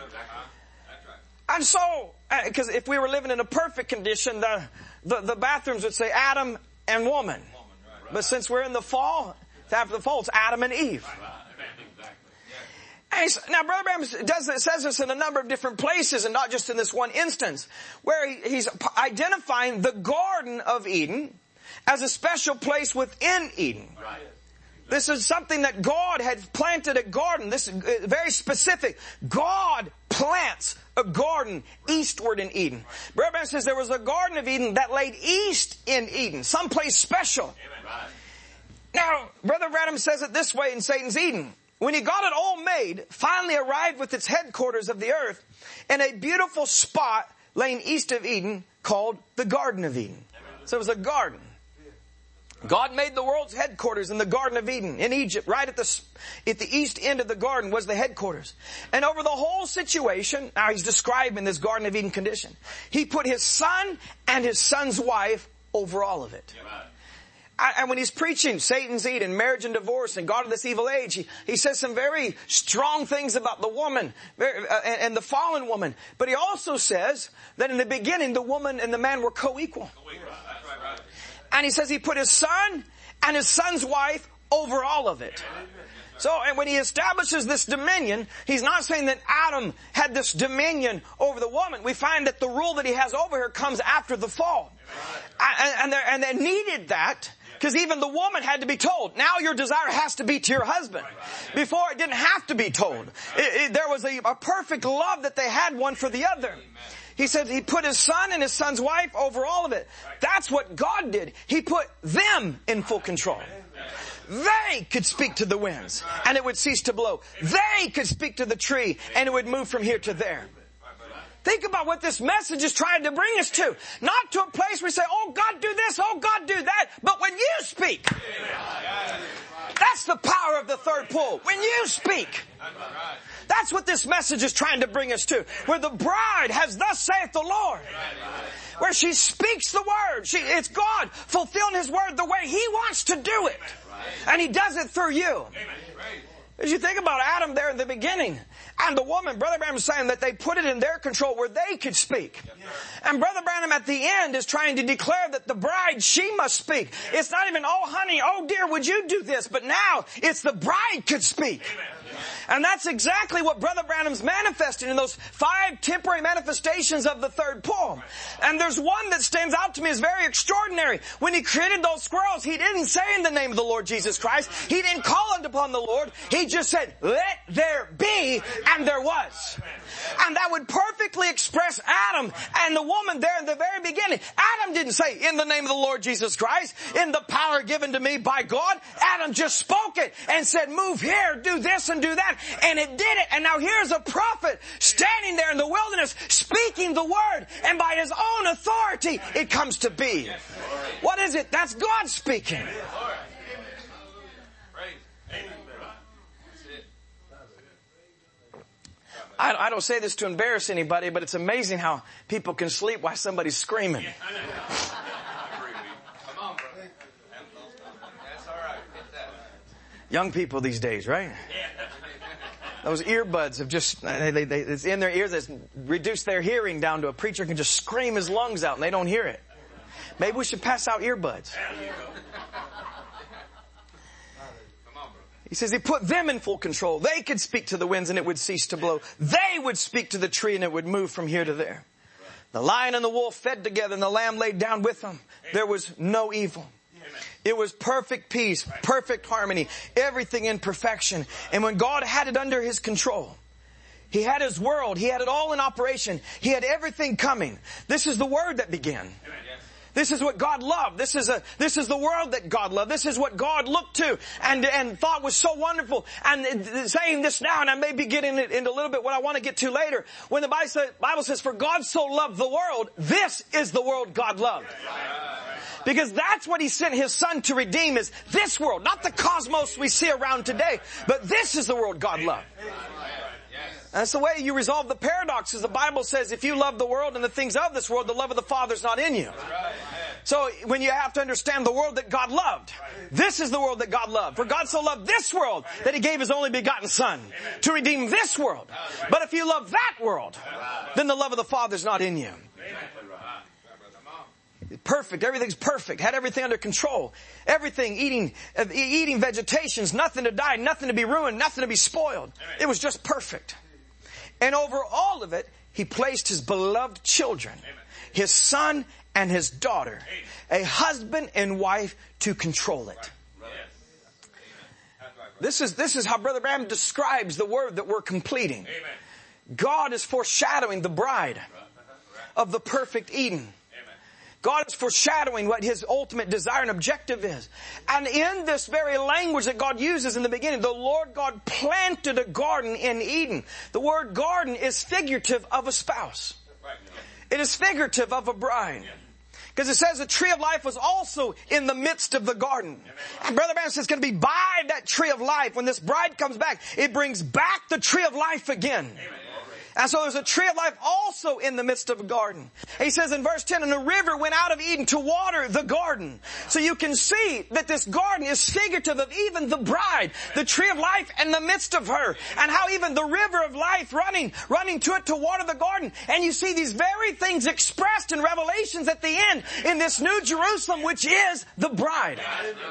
And so, because if we were living in a perfect condition, the, the, the bathrooms would say Adam and woman. But since we're in the fall, after the fall it's Adam and Eve. Now, Brother Branham does, says this in a number of different places and not just in this one instance, where he, he's identifying the Garden of Eden as a special place within Eden. Right. This is something that God had planted a garden. This is very specific. God plants a garden eastward in Eden. Brother Branham says there was a Garden of Eden that laid east in Eden, someplace special. Right. Now, Brother Branham says it this way in Satan's Eden. When he got it all made, finally arrived with its headquarters of the earth in a beautiful spot laying east of Eden called the Garden of Eden. So it was a garden. God made the world's headquarters in the Garden of Eden in Egypt. Right at the, at the east end of the garden was the headquarters. And over the whole situation, now he's describing this Garden of Eden condition, he put his son and his son's wife over all of it. And when he's preaching Satan's Eden, marriage and divorce, and God of this evil age, he, he says some very strong things about the woman very, uh, and, and the fallen woman. But he also says that in the beginning, the woman and the man were co-equal. And he says he put his son and his son's wife over all of it. So, and when he establishes this dominion, he's not saying that Adam had this dominion over the woman. We find that the rule that he has over her comes after the fall. And, and, and they needed that. Because even the woman had to be told, now your desire has to be to your husband. Before it didn't have to be told. It, it, there was a, a perfect love that they had one for the other. He said he put his son and his son's wife over all of it. That's what God did. He put them in full control. They could speak to the winds and it would cease to blow. They could speak to the tree and it would move from here to there. Think about what this message is trying to bring us to. Not to a place where we say, oh, God, do this, oh, God, do that. But when you speak, that's the power of the third pull. When you speak, that's what this message is trying to bring us to. Where the bride has thus saith the Lord. Where she speaks the word. She, it's God fulfilling his word the way he wants to do it. And he does it through you. As you think about Adam there in the beginning, and the woman, Brother Branham is saying that they put it in their control where they could speak. And Brother Branham at the end is trying to declare that the bride, she must speak. It's not even, oh honey, oh dear, would you do this? But now, it's the bride could speak. And that's exactly what Brother Branham's manifested in those five temporary manifestations of the third pull. And there's one that stands out to me as very extraordinary. When he created those squirrels, he didn't say in the name of the Lord Jesus Christ. He didn't call upon the Lord. He just said, let there be, and there was. And that would perfectly express Adam and the woman there in the very beginning. Adam didn't say, in the name of the Lord Jesus Christ, in the power given to me by God. Adam just spoke it and said, move here, do this and do that. And it did it. And now here's a prophet standing there in the wilderness speaking the word. And by his own authority, it comes to be. What is it? That's God speaking. I, I don't say this to embarrass anybody, but it's amazing how people can sleep while somebody's screaming. Young people these days, right? Those earbuds have just, they, they, they, it's in their ears, it's reduced their hearing down to a preacher can just scream his lungs out and they don't hear it. Maybe we should pass out earbuds. He says he put them in full control. They could speak to the winds and it would cease to blow. They would speak to the tree and it would move from here to there. The lion and the wolf fed together and the lamb laid down with them. There was no evil. It was perfect peace, perfect harmony, everything in perfection. And when God had it under his control, he had his world, he had it all in operation, he had everything coming. This is the word that began. This is what God loved. This is a, this is the world that God loved. This is what God looked to and, and thought was so wonderful. And saying this now, and I may be getting it into a little bit what I want to get to later. When the Bible says, for God so loved the world, this is the world God loved. Because that's what he sent his son to redeem, is this world, not the cosmos we see around today, but this is the world God loved. And that's the way you resolve the paradoxes. The Bible says if you love the world and the things of this world, the love of the Father is not in you. So when you have to understand the world that God loved, this is the world that God loved. For God so loved this world that he gave his only begotten son to redeem this world. But if you love that world, then the love of the Father is not in you. Perfect. Everything's perfect. Had everything under control. Everything, eating, uh, eating vegetations, nothing to die, nothing to be ruined, nothing to be spoiled. It was just perfect. And over all of it, he placed his beloved children, his son and his daughter, a husband and wife to control it. This is, this is how Brother Branham describes the word that we're completing. God is foreshadowing the bride of the perfect Eden. God is foreshadowing what his ultimate desire and objective is. And in this very language that God uses in the beginning, the Lord God planted a garden in Eden. The word garden is figurative of a spouse. It is figurative of a bride. Because it says the tree of life was also in the midst of the garden. And Brother Branham says it's going to be by that tree of life. When this bride comes back, it brings back the tree of life again. And so there's a tree of life also in the midst of a garden. And he says in verse ten, and a river went out of Eden to water the garden. So you can see that this garden is figurative of even the bride, the tree of life in the midst of her. And how even the river of life running, running to it to water the garden. And you see these very things expressed in Revelations at the end in this new Jerusalem, which is the bride.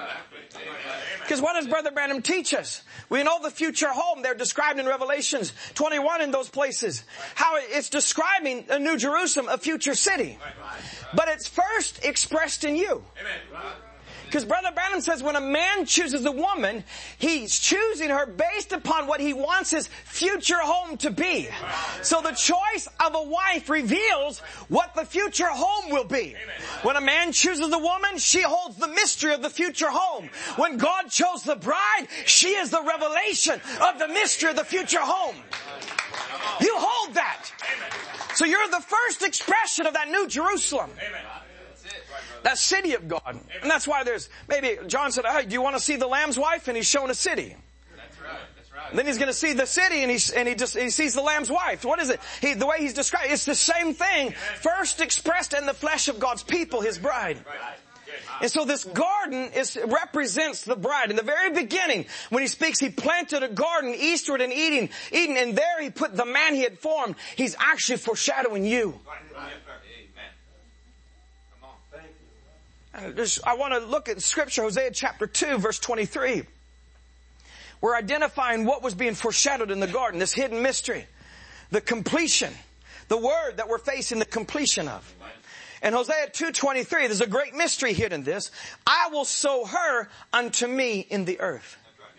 Because what does Brother Branham teach us? We know the future home. They're described in Revelations twenty-one in those places. How it's describing a new Jerusalem, a future city. But it's first expressed in you. Because Brother Branham says when a man chooses a woman, he's choosing her based upon what he wants his future home to be. So the choice of a wife reveals what the future home will be. When a man chooses a woman, she holds the mystery of the future home. When God chose the bride, she is the revelation of the mystery of the future home. You hold that. So you're the first expression of that new Jerusalem. That city of God. And that's why there's, maybe John said, hey, do you want to see the Lamb's wife? And he's shown a city. That's right, that's right. And then he's going to see the city and he's, and he just, he sees the Lamb's wife. What is it? He, the way he's described, it's the same thing. First expressed in the flesh of God's people, his bride. And so this garden is, represents the bride. In the very beginning, when he speaks, he planted a garden eastward in Eden, Eden, and there he put the man he had formed. He's actually foreshadowing you. I want to look at Scripture, Hosea chapter two, verse twenty-three. We're identifying what was being foreshadowed in the garden, this hidden mystery. The completion. The word that we're facing the completion of. In Hosea two twenty-three, there's a great mystery hidden in this. I will sow her unto me in the earth.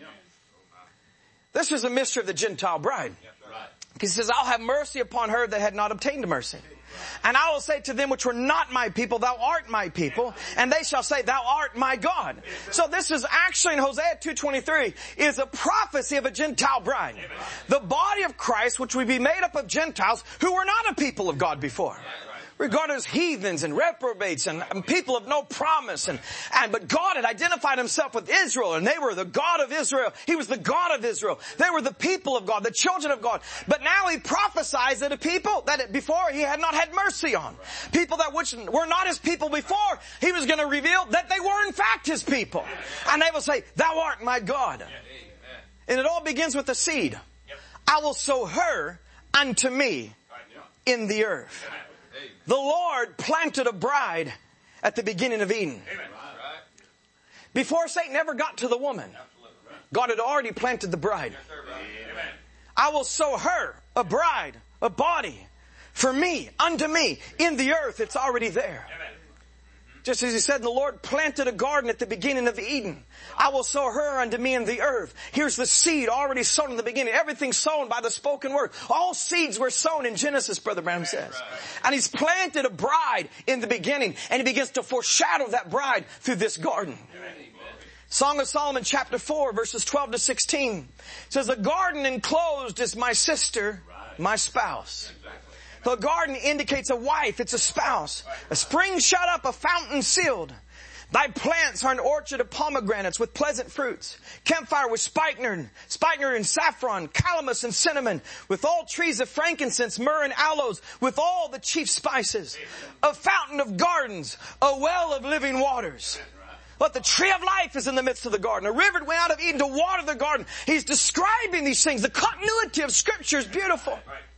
This is a mystery of the Gentile bride. He says, I'll have mercy upon her that had not obtained mercy. And I will say to them which were not my people, thou art my people. And they shall say, thou art my God. So this is actually in Hosea two twenty-three is a prophecy of a Gentile bride. The body of Christ, which would be made up of Gentiles who were not a people of God before. Regarded as heathens and reprobates and, and people of no promise. And, and, but God had identified himself with Israel, and they were the God of Israel. He was the God of Israel. They were the people of God, the children of God. But now he prophesies that a people that before he had not had mercy on. People that which were not his people before, he was going to reveal that they were in fact his people. And they will say, thou art my God. And it all begins with the seed. I will sow her unto me in the earth. The Lord planted a bride at the beginning of Eden. Before Satan ever got to the woman, God had already planted the bride. I will sow her, a bride, a body, for me, unto me, in the earth. It's already there. Just as he said, the Lord planted a garden at the beginning of Eden. I will sow her unto me in the earth. Here's the seed already sown in the beginning. Everything sown by the spoken word. All seeds were sown in Genesis, Brother Branham says. And he's planted a bride in the beginning. And he begins to foreshadow that bride through this garden. Song of Solomon chapter four verses twelve to sixteen says, the garden enclosed is my sister, my spouse. The garden indicates a wife, it's a spouse. A spring shut up, a fountain sealed. Thy plants are an orchard of pomegranates with pleasant fruits. Campfire with spikenard, spikenard and saffron, calamus and cinnamon, with all trees of frankincense, myrrh and aloes, with all the chief spices. A fountain of gardens, a well of living waters. But the tree of life is in the midst of the garden. A river went out of Eden to water the garden. He's describing these things. The continuity of Scripture is beautiful.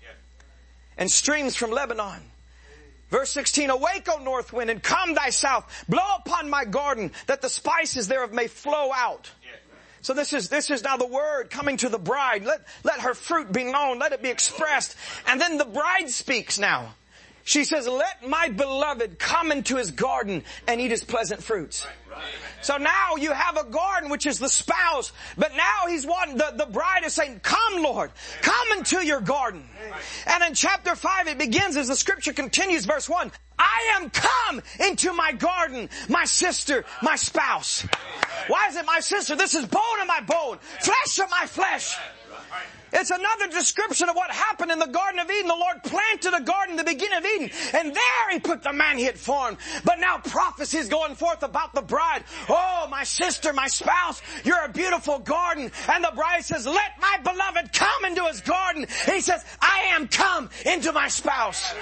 And streams from Lebanon. Verse sixteen, awake, O north wind, and come thy south. Blow upon my garden, that the spices thereof may flow out. So this is, this is now the word coming to the bride. Let, let her fruit be known. Let it be expressed. And then the bride speaks now. She says, let my beloved come into his garden and eat his pleasant fruits. So now you have a garden which is the spouse, but now he's wanting, the, the bride is saying, come Lord, come into your garden. And in chapter five it begins as the scripture continues, verse one, I am come into my garden, my sister, my spouse. Why is it my sister? This is bone of my bone, flesh of my flesh. It's another description of what happened in the Garden of Eden. The Lord planted a garden in the beginning of Eden, and there He put the man He had formed. But now prophecy is going forth about the bride. Oh, my sister, my spouse, you're a beautiful garden. And the bride says, let my beloved come into his garden. He says, I am come into my spouse.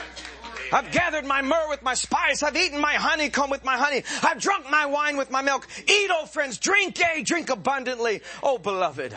I've gathered my myrrh with my spice. I've eaten my honeycomb with my honey. I've drunk my wine with my milk. Eat, O friends, drink, yea, drink abundantly, O beloved.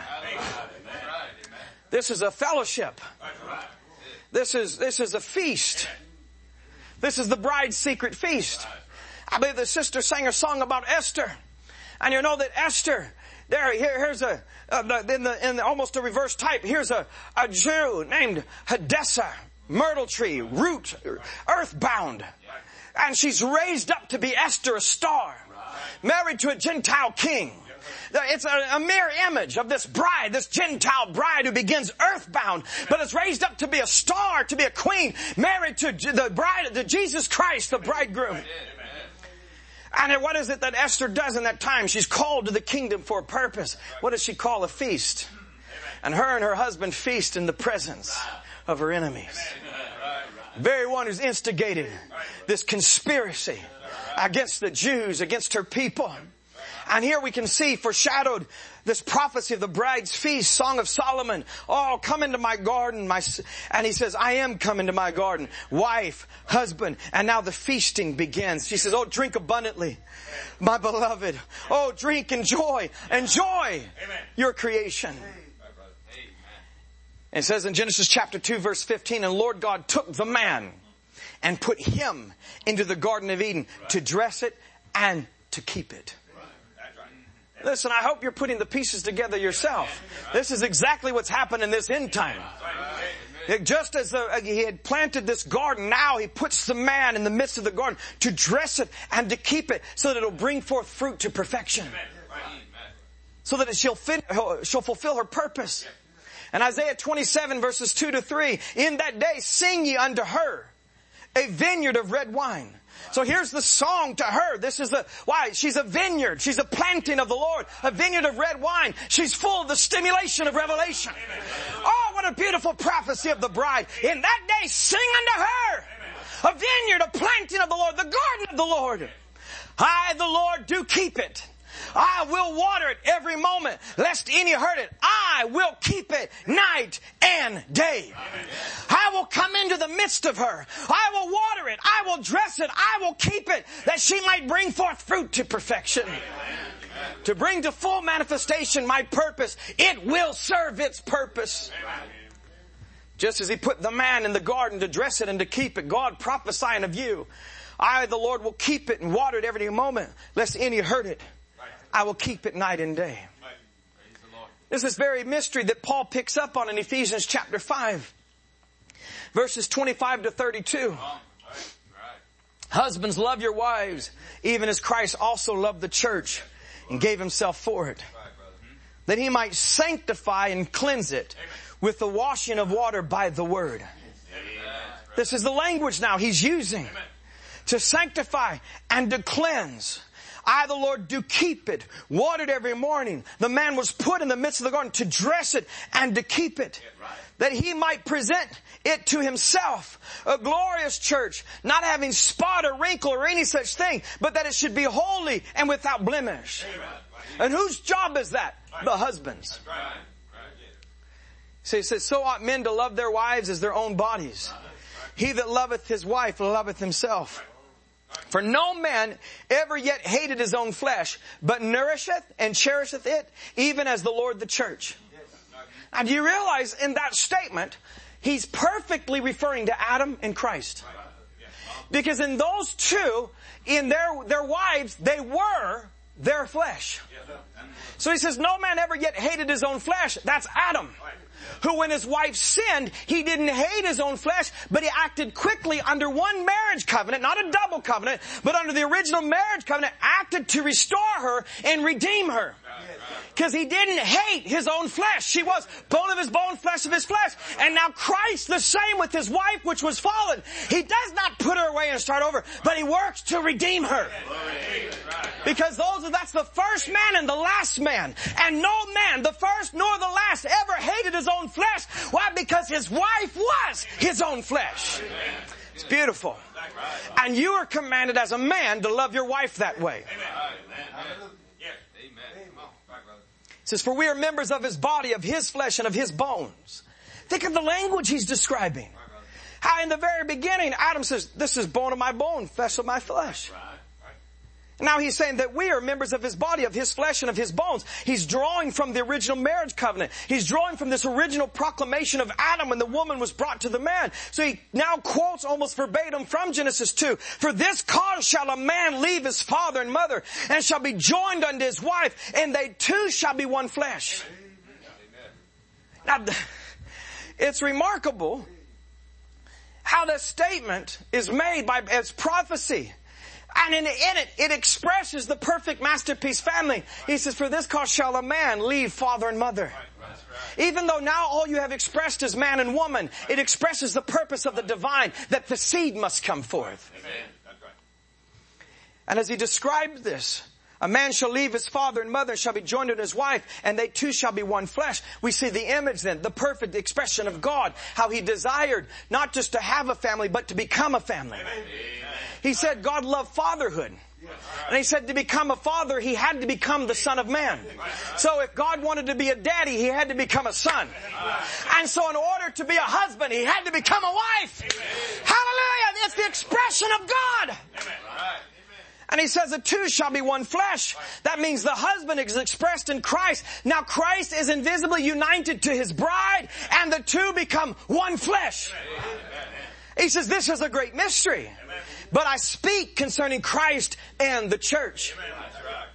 This is a fellowship. This is, this is a feast. This is the bride's secret feast. I believe the sister sang a song about Esther. And you know that Esther, there, here, here's a, uh, in the, in the, almost a reverse type, here's a, a Jew named Hadassah, myrtle tree, root, earthbound. And she's raised up to be Esther, a star, married to a Gentile king. It's a, a mere image of this bride, this Gentile bride who begins earthbound, but is raised up to be a star, to be a queen, married to the bride, to Jesus Christ, the bridegroom. And what is it that Esther does in that time? She's called to the kingdom for a purpose. What does she call? A feast. And her and her husband feast in the presence of her enemies. The very one who's instigated this conspiracy against the Jews, against her people. And here we can see foreshadowed this prophecy of the bride's feast, Song of Solomon. Oh, come into my garden, my, and he says, I am come into my garden. Wife, husband, and now the feasting begins. She says, oh, drink abundantly, my beloved. Oh, drink, enjoy, enjoy your creation. And it says in Genesis chapter two, verse fifteen, and Lord God took the man and put him into the Garden of Eden to dress it and to keep it. Listen, I hope you're putting the pieces together yourself. This is exactly what's happened in this end time. Just as uh, he had planted this garden, now he puts the man in the midst of the garden to dress it and to keep it so that it'll bring forth fruit to perfection. So that it shall, fin- shall fulfill her purpose. And Isaiah twenty-seven verses two to three, in that day sing ye unto her a vineyard of red wine. So here's the song to her. This is a, why? She's a vineyard. She's a planting of the Lord. A vineyard of red wine. She's full of the stimulation of revelation. Oh, what a beautiful prophecy of the bride. In that day, sing unto her. A vineyard, a planting of the Lord, the garden of the Lord. I, the Lord, do keep it. I will water it every moment, lest any hurt it. I will keep it night and day. I will come into the midst of her. I will water it. I will dress it. I will keep it, that she might bring forth fruit to perfection. To bring to full manifestation my purpose. It will serve its purpose. Just as he put the man in the garden to dress it and to keep it, God prophesying of you. I, the Lord, will keep it and water it every moment, lest any hurt it. I will keep it night and day. This is very mystery that Paul picks up on in Ephesians chapter five. Verses twenty-five to thirty-two. Husbands, love your wives, even as Christ also loved the church and gave himself for it. That he might sanctify and cleanse it with the washing of water by the word. This is the language now he's using. To sanctify and to cleanse. I, the Lord, do keep it, watered every morning. The man was put in the midst of the garden to dress it and to keep it, that he might present it to himself, a glorious church, not having spot or wrinkle or any such thing, but that it should be holy and without blemish. And whose job is that? The husbands. So he says, so ought men to love their wives as their own bodies. He that loveth his wife loveth himself. For no man ever yet hated his own flesh, but nourisheth and cherisheth it, even as the Lord the church. Now, do you realize in that statement, he's perfectly referring to Adam and Christ. Because in those two, in their, their wives, they were their flesh. So he says, no man ever yet hated his own flesh. That's Adam. Who when his wife sinned, he didn't hate his own flesh, but he acted quickly under one marriage covenant, not a double covenant, but under the original marriage covenant, acted to restore her and redeem her. Because he didn't hate his own flesh. She was bone of his bone, flesh of his flesh. And now Christ the same with his wife, which was fallen. He does not put her away and start over, but he works to redeem her. Because those are, that's the first man and the last man. And no man, the first nor the last, ever hated his own flesh. Why? Because his wife was his own flesh. It's beautiful. And you are commanded as a man to love your wife that way. It says, for we are members of his body, of his flesh, and of his bones. Think of the language he's describing. How in the very beginning, Adam says, this is bone of my bone, flesh of my flesh. Now he's saying that we are members of his body, of his flesh, and of his bones. He's drawing from the original marriage covenant. He's drawing from this original proclamation of Adam when the woman was brought to the man. So he now quotes almost verbatim from Genesis two. For this cause shall a man leave his father and mother, and shall be joined unto his wife, and they two shall be one flesh. Now, it's remarkable how this statement is made by as prophecy. And in, in it, it expresses the perfect masterpiece family. He says, for this cause shall a man leave father and mother. Right, right. Even though now all you have expressed is man and woman, it expresses the purpose of the divine, that the seed must come forth. Amen. That's right. And as he described this, a man shall leave his father and mother, shall be joined to his wife, and they two shall be one flesh. We see the image then, the perfect expression of God, how he desired not just to have a family, but to become a family. Amen. He said God loved fatherhood. And he said to become a father, he had to become the Son of Man. So if God wanted to be a daddy, he had to become a son. And so in order to be a husband, he had to become a wife. Hallelujah! It's the expression of God. And he says the two shall be one flesh. That means the husband is expressed in Christ. Now Christ is invisibly united to his bride, and the two become one flesh. He says this is a great mystery. But I speak concerning Christ and the church.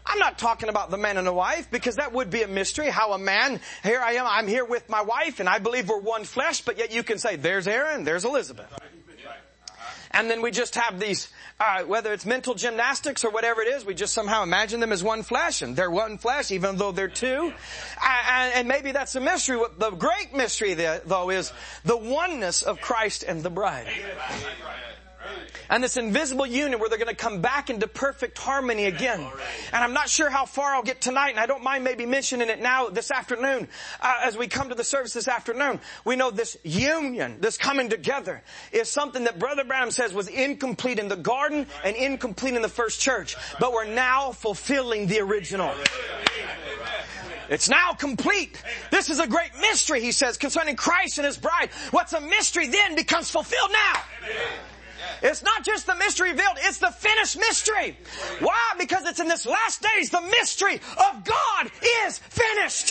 I'm not talking about the man and the wife, because that would be a mystery. How a man, here I am, I'm here with my wife, and I believe we're one flesh, but yet you can say, there's Aaron, there's Elizabeth. And then we just have these, uh, whether it's mental gymnastics or whatever it is, we just somehow imagine them as one flesh, and they're one flesh, even though they're two. And, and maybe that's a mystery. The great mystery, though, is the oneness of Christ and the bride. And this invisible union where they're going to come back into perfect harmony again. And I'm not sure how far I'll get tonight, and I don't mind maybe mentioning it now this afternoon. Uh, as we come to the service this afternoon, we know this union, this coming together, is something that Brother Branham says was incomplete in the garden and incomplete in the first church. But we're now fulfilling the original. It's now complete. This is a great mystery, he says, concerning Christ and His bride. What's a mystery then becomes fulfilled now. It's not just the mystery revealed, it's the finished mystery. Why? Because it's in this last days, the mystery of God is finished.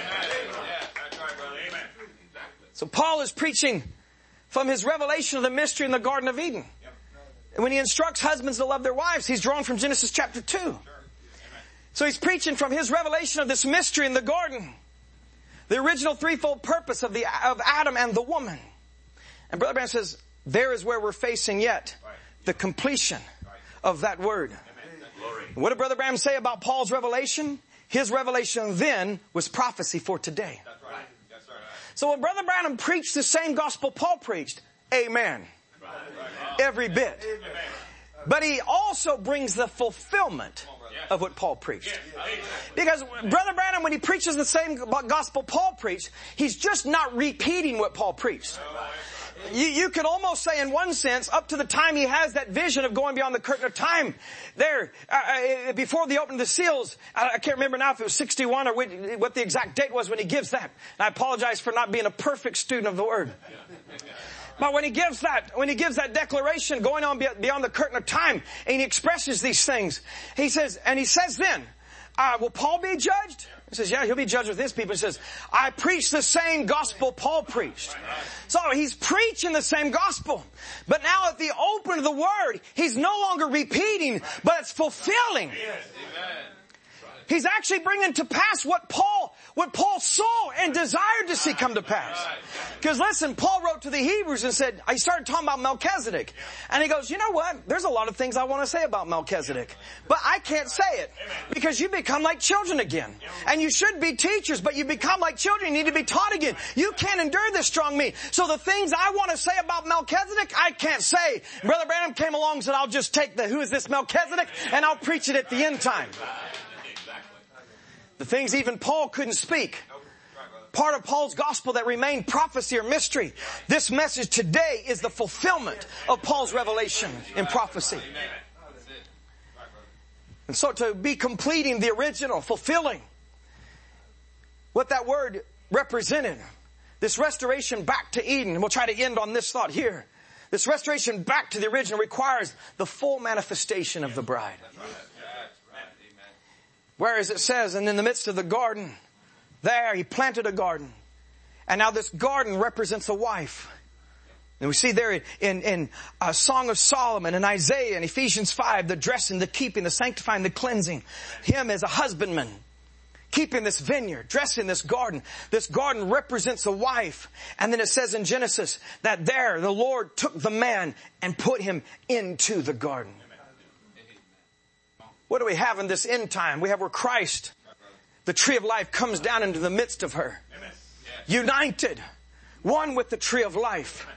So Paul is preaching from his revelation of the mystery in the Garden of Eden. And when he instructs husbands to love their wives, he's drawn from Genesis chapter two. So he's preaching from his revelation of this mystery in the garden. The original threefold purpose of the of Adam and the woman. And Brother Branham says, there is where we're facing yet the completion of that word. What did Brother Branham say about Paul's revelation? His revelation then was prophecy for today. So when Brother Branham preached the same gospel Paul preached, amen. Every bit. But he also brings the fulfillment of what Paul preached. Because Brother Branham, when he preaches the same gospel Paul preached, he's just not repeating what Paul preached. You, you could almost say in one sense, up to the time he has that vision of going beyond the curtain of time, there, uh, before the opening of the seals, I, I can't remember now if it was sixty-one or what the exact date was when he gives that. And I apologize for not being a perfect student of the Word. But when he gives that, when he gives that declaration going on beyond the curtain of time, and he expresses these things, he says, and he says then, uh, will Paul be judged? He says, yeah, he'll be judged with his people. He says, I preach the same gospel Paul preached. So he's preaching the same gospel. But now at the open of the word, he's no longer repeating, but it's fulfilling. He's actually bringing to pass what Paul, what Paul saw and desired to see come to pass. Because listen, Paul wrote to the Hebrews and said, he started talking about Melchizedek. And he goes, you know what? There's a lot of things I want to say about Melchizedek. But I can't say it. Because you become like children again. And you should be teachers, but you become like children. You need to be taught again. You can't endure this strong meat. So the things I want to say about Melchizedek, I can't say. Brother Branham came along and said, I'll just take the who is this Melchizedek and I'll preach it at the end time. The things even Paul couldn't speak. Part of Paul's gospel that remained prophecy or mystery. This message today is the fulfillment of Paul's revelation in prophecy. And so to be completing the original, fulfilling what that word represented, this restoration back to Eden, and we'll try to end on this thought here. This restoration back to the original requires the full manifestation of the bride. Whereas it says, and in the midst of the garden, there he planted a garden. And now this garden represents a wife. And we see there in, in, in a Song of Solomon and Isaiah and Ephesians five, the dressing, the keeping, the sanctifying, the cleansing. Him as a husbandman, keeping this vineyard, dressing this garden. This garden represents a wife. And then it says in Genesis that there the Lord took the man and put him into the garden. What do we have in this end time? We have where Christ, the tree of life, comes down into the midst of her. United. One with the tree of life.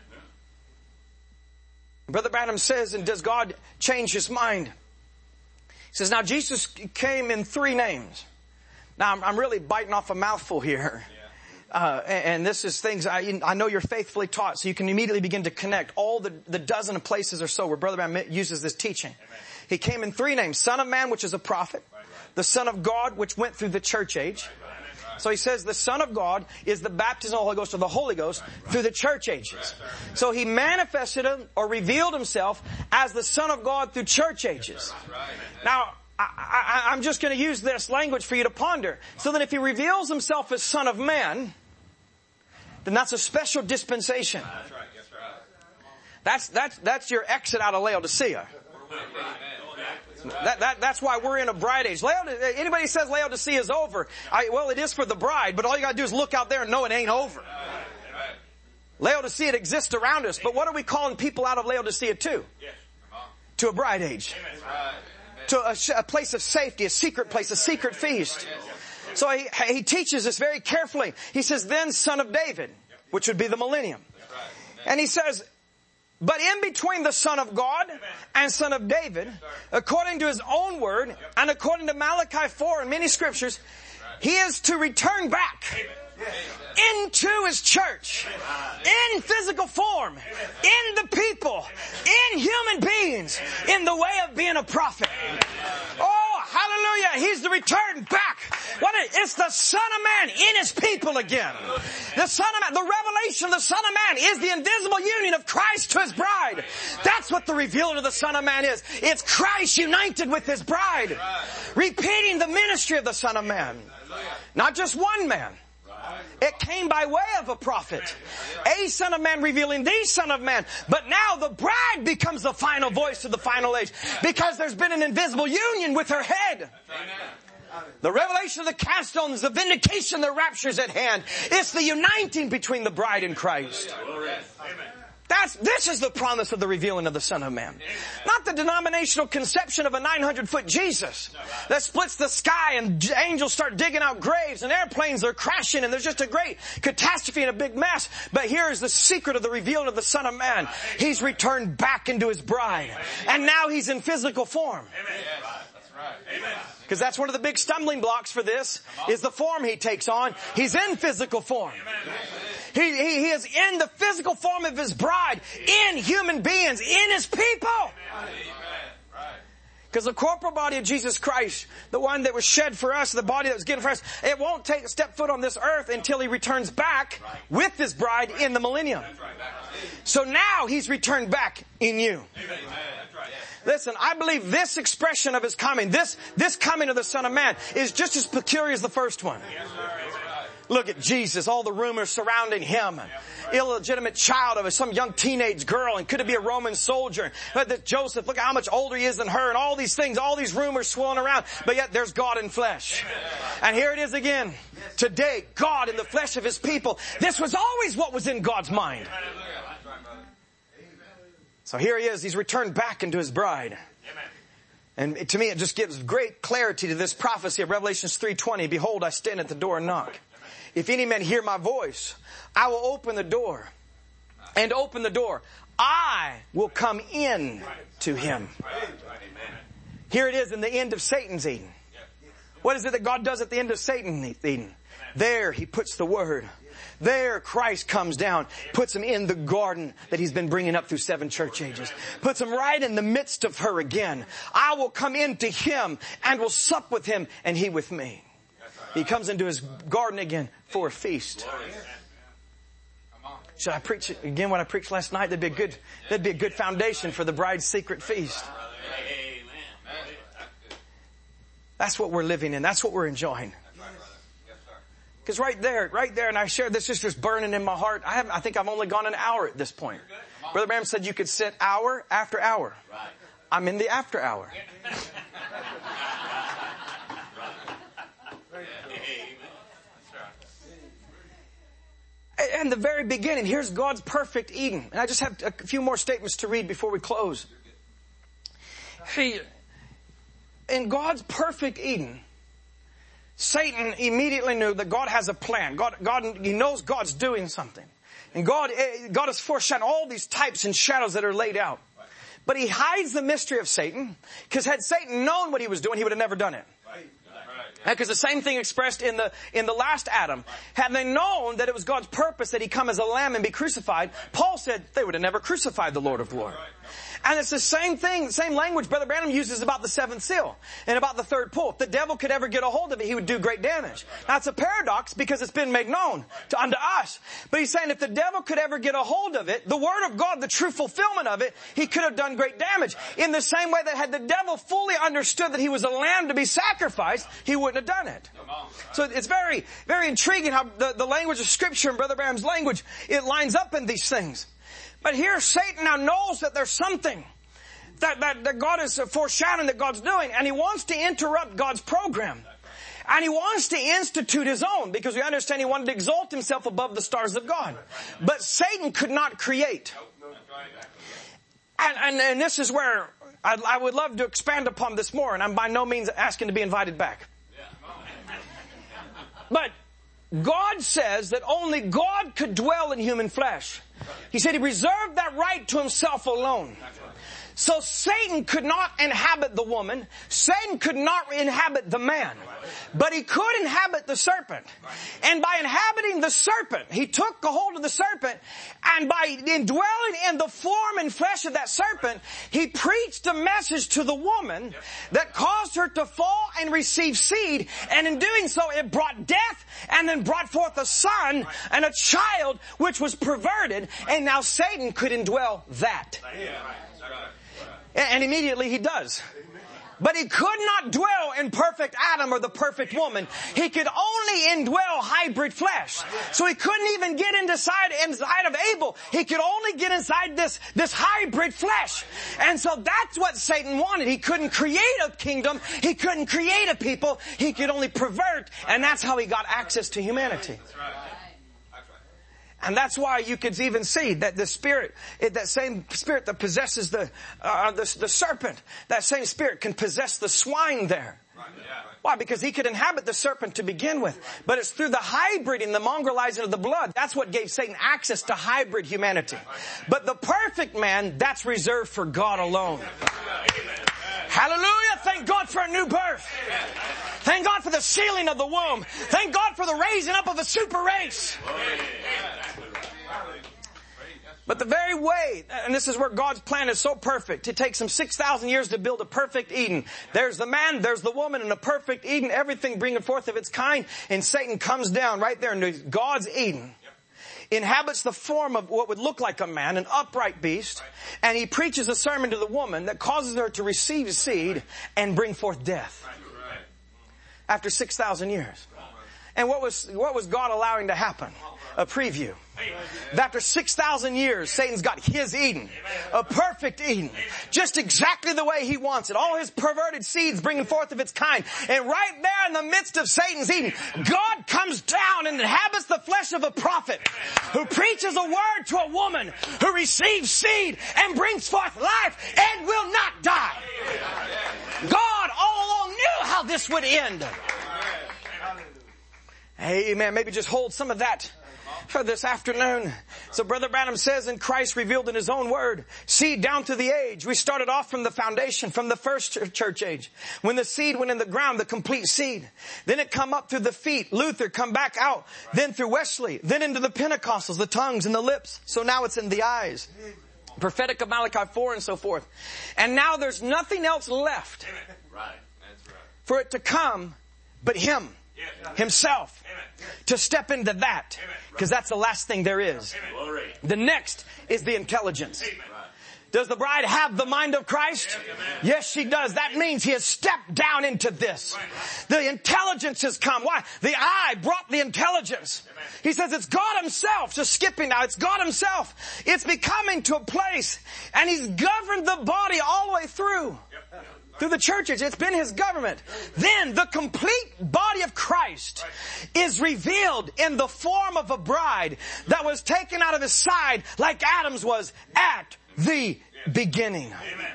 Brother Branham says, and does God change His mind? He says, now Jesus came in three names. Now I'm, I'm really biting off a mouthful here. Uh, and, and this is things I, I know you're faithfully taught, so you can immediately begin to connect all the, the dozen of places or so where Brother Branham uses this teaching. Amen. He came in three names. Son of Man, which is a prophet. Right, right. The Son of God, which went through the church age. Right, right. So he says the Son of God is the baptism of the Holy Ghost or the Holy Ghost right, right. through the church ages. Right, right. So he manifested him or revealed himself as the Son of God through church ages. Right, right. Now, I, I, I'm just going to use this language for you to ponder. So that if he reveals himself as Son of Man, then that's a special dispensation. That's right. That's, that's, that's your exit out of Laodicea. That, that, that's why we're in a bride age. Laodicea, anybody says Laodicea is over, I, well, it is for the bride, but all you got to do is look out there and know it ain't over. Laodicea exists around us, but what are we calling people out of Laodicea to? To a bride age. To a, a place of safety, a secret place, a secret feast. So he, he teaches this very carefully. He says, then son of David, which would be the millennium. And he says, but in between the Son of God and Son of David, according to his own word, and according to Malachi four and many scriptures, he is to return back into his church, in physical form, in the people, in human beings, in the way of being a prophet. Oh, hallelujah. He's the return back. What is, it's the Son of Man in his people again. The Son of Man, the revelation of the Son of Man is the invisible union of Christ to his bride. That's what the revealing of the Son of Man is. It's Christ united with his bride. Repeating the ministry of the Son of Man. Not just one man. It came by way of a prophet. A Son of Man revealing the Son of Man. But now the bride becomes the final voice of the final age. Because there's been an invisible union with her head. The revelation of the capstone is the vindication, the rapture is at hand. It's the uniting between the bride and Christ. That's, this is the promise of the revealing of the Son of Man. Not the denominational conception of a nine hundred foot Jesus that splits the sky and angels start digging out graves and airplanes are crashing and there's just a great catastrophe and a big mess. But here is the secret of the revealing of the Son of Man. He's returned back into his bride. And now he's in physical form. Because that's one of the big stumbling blocks for this, is the form he takes on. He's in physical form. He, he, he is in the physical form of his bride, in human beings, in his people. Because the corporal body of Jesus Christ, the one that was shed for us, the body that was given for us, it won't take a step foot on this earth until he returns back with his bride in the millennium. So now he's returned back in you. Listen, I believe this expression of his coming, this, this coming of the Son of Man is just as peculiar as the first one. Look at Jesus, all the rumors surrounding him. Illegitimate child of some young teenage girl, and could it be a Roman soldier? That Joseph, look at how much older he is than her, and all these things, all these rumors swirling around, but yet there's God in flesh. And here it is again. Today, God in the flesh of his people. This was always what was in God's mind. So here he is, he's returned back into his bride. And to me it just gives great clarity to this prophecy of Revelation three twenty. Behold, I stand at the door and knock. If any man hear my voice, I will open the door. And open the door. I will come in to him. Here it is in the end of Satan's Eden. What is it that God does at the end of Satan's Eden? There he puts the word. There Christ comes down, puts him in the garden that he's been bringing up through seven church ages. Puts him right in the midst of her again. I will come into him and will sup with him and he with me. He comes into his garden again for a feast. Should I preach again what I preached last night? That'd be a good, that'd be a good foundation for the bride's secret feast. That's what we're living in. That's what we're enjoying. Because right there, right there, and I shared this just just burning in my heart. I have, I think I've only gone an hour at this point. Brother Branham said you could sit hour after hour. I'm in the after hour. And the very beginning, here's God's perfect Eden. And I just have a few more statements to read before we close. He, in God's perfect Eden, Satan immediately knew that God has a plan. God, God, he knows God's doing something. And God, God has foreshadowed all these types and shadows that are laid out. But he hides the mystery of Satan, because had Satan known what he was doing, he would have never done it. Because the same thing expressed in the in the last Adam. Had they known that it was God's purpose that he come as a lamb and be crucified, Paul said they would have never crucified the Lord of glory. And it's the same thing, the same language Brother Branham uses about the seventh seal and about the third pull. If the devil could ever get a hold of it, he would do great damage. Now it's a paradox because it's been made known to unto us. But he's saying if the devil could ever get a hold of it, the word of God, the true fulfillment of it, he could have done great damage. In the same way that had the devil fully understood that he was a lamb to be sacrificed, he wouldn't have done it. So it's very, very intriguing how the, the language of Scripture and Brother Branham's language, it lines up in these things. But here Satan now knows that there's something that, that, that God is foreshadowing that God's doing, and he wants to interrupt God's program. And he wants to institute his own, because we understand he wanted to exalt himself above the stars of God. But Satan could not create. And, and, and this is where I, I would love to expand upon this more, and I'm by no means asking to be invited back. But God says that only God could dwell in human flesh. He said he reserved that right to himself alone. So Satan could not inhabit the woman. Satan could not inhabit the man. But he could inhabit the serpent. And by inhabiting the serpent, he took a hold of the serpent, and by indwelling in the form and flesh of that serpent, he preached a message to the woman that caused her to fall and receive seed. And in doing so, it brought death and then brought forth a son and a child which was perverted. And now Satan could indwell that. And immediately he does. But he could not dwell in perfect Adam or the perfect woman. He could only indwell hybrid flesh. So he couldn't even get inside, inside of Abel. He could only get inside this, this hybrid flesh. And so that's what Satan wanted. He couldn't create a kingdom. He couldn't create a people. He could only pervert. And that's how he got access to humanity. And that's why you could even see that the spirit, that same spirit that possesses the, uh, the, the serpent, that same spirit can possess the swine there. Why? Because he could inhabit the serpent to begin with. But it's through the hybriding, the mongrelizing of the blood. That's what gave Satan access to hybrid humanity. But the perfect man, that's reserved for God alone. Hallelujah. Thank God for a new birth. Thank God for the sealing of the womb. Thank God for the raising up of a super race. But the very way, and this is where God's plan is so perfect. It takes him six thousand years to build a perfect Eden. There's the man, there's the woman in a perfect Eden, everything bringing forth of its kind. And Satan comes down right there into God's Eden. Inhabits the form of what would look like a man, an upright beast. And he preaches a sermon to the woman that causes her to receive seed and bring forth death. After six thousand years. And what was, what was God allowing to happen? A preview. That after six thousand years, Satan's got his Eden. A perfect Eden. Just exactly the way he wants it. All his perverted seeds bringing forth of its kind. And right there in the midst of Satan's Eden, God comes down and inhabits the flesh of a prophet who preaches a word to a woman who receives seed and brings forth life and will not die. God all along knew how this would end. Amen. Maybe just hold some of that for this afternoon. So Brother Branham says in Christ revealed in his own word, seed down to the age. We started off from the foundation, from the first church age. When the seed went in the ground, the complete seed. Then it come up through the feet. Luther come back out. Then through Wesley. Then into the Pentecostals, the tongues and the lips. So now it's in the eyes. Prophetic of Malachi four and so forth. And now there's nothing else left for it to come but him. Himself. To step into that. Because that's the last thing there is. The next is the intelligence. Does the bride have the mind of Christ? Yes, she does. That means he has stepped down into this. The intelligence has come. Why? The eye brought the intelligence. He says it's God himself. Just skipping now. It's God himself. It's becoming to a place. And he's governed the body all the way through. Through the churches. It's been his government. Then the complete body of Christ is revealed in the form of a bride that was taken out of his side like Adam's was at the beginning.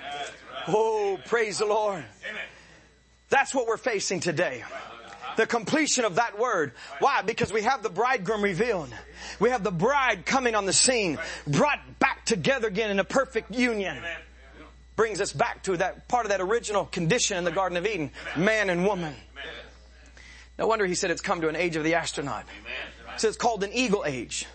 Oh, praise the Lord. That's what we're facing today. The completion of that word. Why? Because we have the bridegroom revealed. We have the bride coming on the scene, brought back together again in a perfect union. Brings us back to that part of that original condition in the Garden of Eden. Man and woman. No wonder he said it's come to an age of the astronaut. He says it's called an eagle age.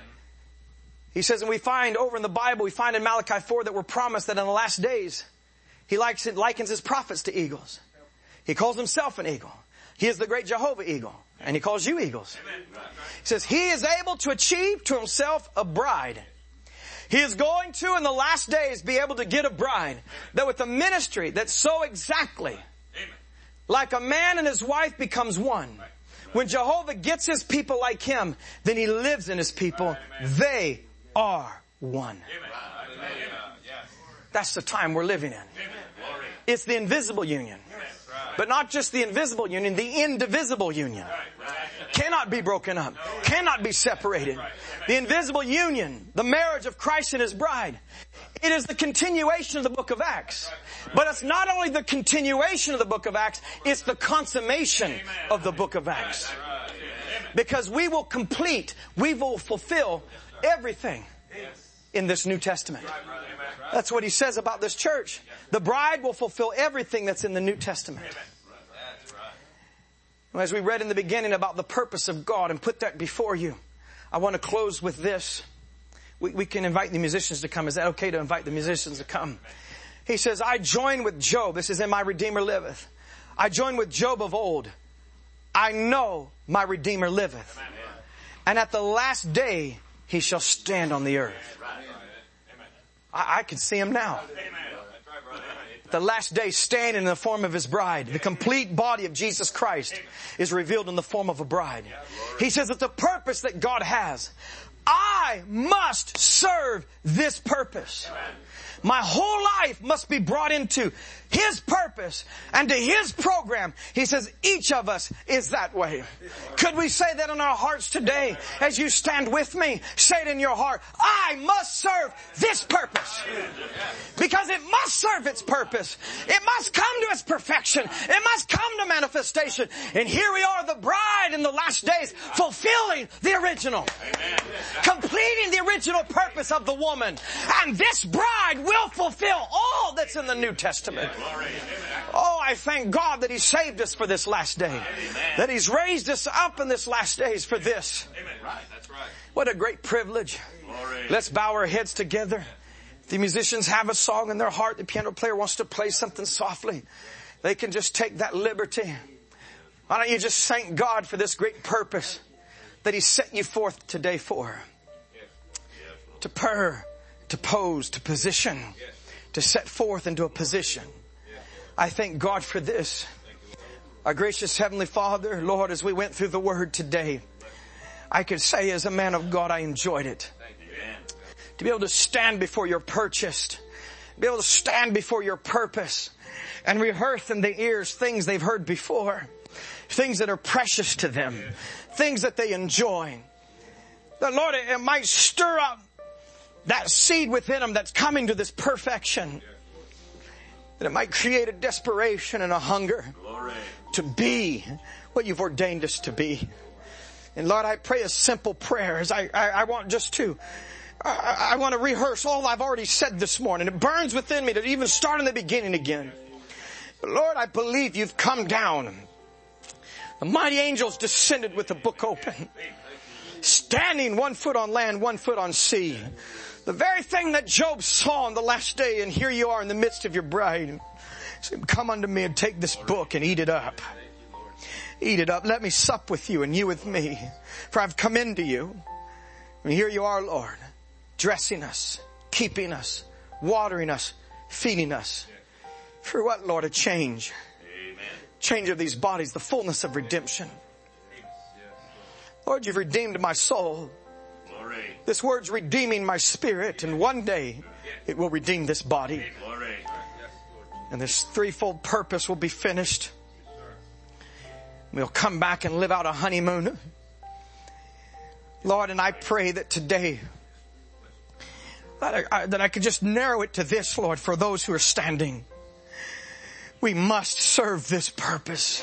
He says, and we find over in the Bible, we find in Malachi four that we're promised that in the last days, he likes it, likens his prophets to eagles. He calls himself an eagle. He is the great Jehovah eagle. And he calls you eagles. He says he is able to achieve to himself a bride. He is going to, in the last days, be able to get a bride that with a ministry that's so exactly like a man and his wife becomes one. When Jehovah gets his people like him, then he lives in his people. They are one. That's the time we're living in. It's the invisible union. But not just the invisible union, the indivisible union. Cannot be broken up. Cannot be separated. The invisible union, the marriage of Christ and His bride. It is the continuation of the book of Acts. But it's not only the continuation of the book of Acts, it's the consummation of the book of Acts. Because we will complete, we will fulfill everything in this New Testament. That's what He says about this church. The bride will fulfill everything that's in the New Testament. As we read in the beginning about the purpose of God and put that before you, I want to close with this. We, we can invite the musicians to come. Is that okay to invite the musicians to come? He says, I join with Job. This is in My Redeemer Liveth. I join with Job of old. I know my Redeemer liveth. And at the last day, He shall stand on the earth. I, I can see Him now. The last day, standing in the form of His bride. The complete body of Jesus Christ is revealed in the form of a bride. He says that the purpose that God has, I must serve this purpose. My whole life must be brought into His purpose and to His program. He says each of us is that way. Could we say that in our hearts today as you stand with me? Say it in your heart. I must serve this purpose. Because it must serve its purpose. It must come to its perfection. It must come to manifestation. And here we are, the bride in the last days, fulfilling the original. Completing the original purpose of the woman. And this bride will will fulfill all that's in the New Testament. Oh, I thank God that He saved us for this last day. That He's raised us up in this last days for this. What a great privilege. Let's bow our heads together. If the musicians have a song in their heart, the piano player wants to play something softly, they can just take that liberty. Why don't you just thank God for this great purpose that He set you forth today for? To purr, to pose, to position, to set forth into a position. I thank God for this. Our gracious Heavenly Father, Lord, as we went through the Word today, I could say as a man of God, I enjoyed it. To be able to stand before Your purchased, be able to stand before Your purpose and rehearse in their ears things they've heard before, things that are precious to them, things that they enjoy. That, Lord, it might stir up that seed within them that's coming to this perfection. That it might create a desperation and a hunger to be what You've ordained us to be. And Lord, I pray a simple prayer as I, I, I want just to, I, I want to rehearse all I've already said this morning. It burns within me to even start in the beginning again. But Lord, I believe You've come down. The mighty angels descended with the book open. Standing one foot on land, one foot on sea. The very thing that Job saw on the last day, and here you are in the midst of your bride. Say, come unto me and take this book and eat it up. Eat it up. Let me sup with you and you with me. For I've come into you. And here you are, Lord, dressing us, keeping us, watering us, feeding us. For what, Lord? A change. Change of these bodies, the fullness of redemption. Lord, You've redeemed my soul. This word's redeeming my spirit, and one day it will redeem this body. And this threefold purpose will be finished. We'll come back and live out a honeymoon. Lord, and I pray that today that I, I, that I could just narrow it to this, Lord, for those who are standing. We must serve this purpose.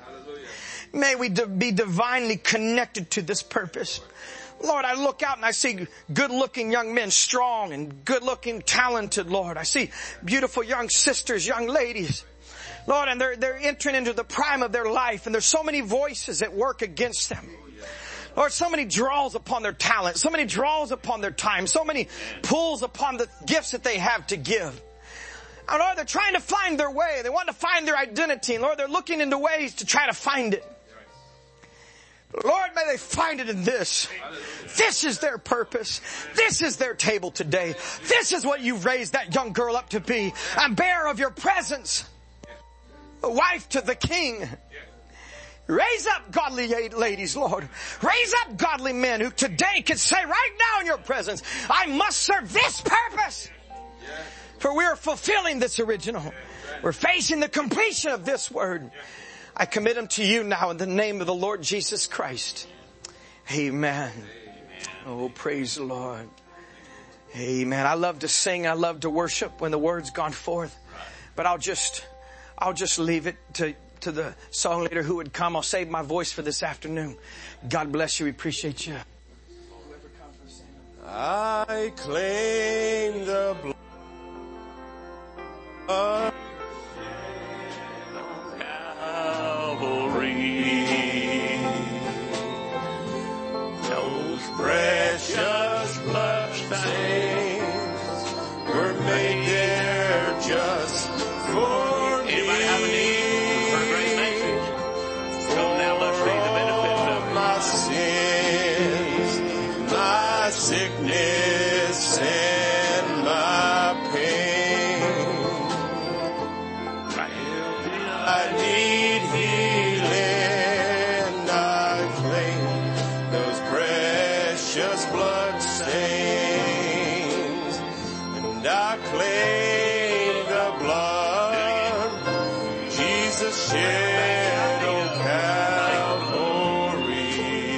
May we be divinely connected to this purpose. Lord, I look out and I see good-looking young men, strong and good-looking, talented, Lord. I see beautiful young sisters, young ladies. Lord, and they're, they're entering into the prime of their life, and there's so many voices at work against them. Lord, so many draws upon their talent, so many draws upon their time, so many pulls upon the gifts that they have to give. And Lord, they're trying to find their way. They want to find their identity. And Lord, they're looking into ways to try to find it. Lord, may they find it in this. This is their purpose. This is their table today. This is what you've raised that young girl up to be. A bearer of your presence. A wife to the King. Raise up godly ladies, Lord. Raise up godly men who today could say right now in your presence, I must serve this purpose. For we are fulfilling this original. We're facing the completion of this word. I commit them to you now in the name of the Lord Jesus Christ. Amen. Oh, praise the Lord. Amen. I love to sing. I love to worship when the word's gone forth. But I'll just, I'll just leave it to, to the song leader who would come. I'll save my voice for this afternoon. God bless you. We appreciate you. I claim the blood. Calvary, those precious blood stains were made there just for me. Anybody have a need for a great message? So now let's see the benefits of my sins, my sickness, and my pain. I need healing. I claim those precious blood stains, and I claim the blood Jesus shed on Calvary.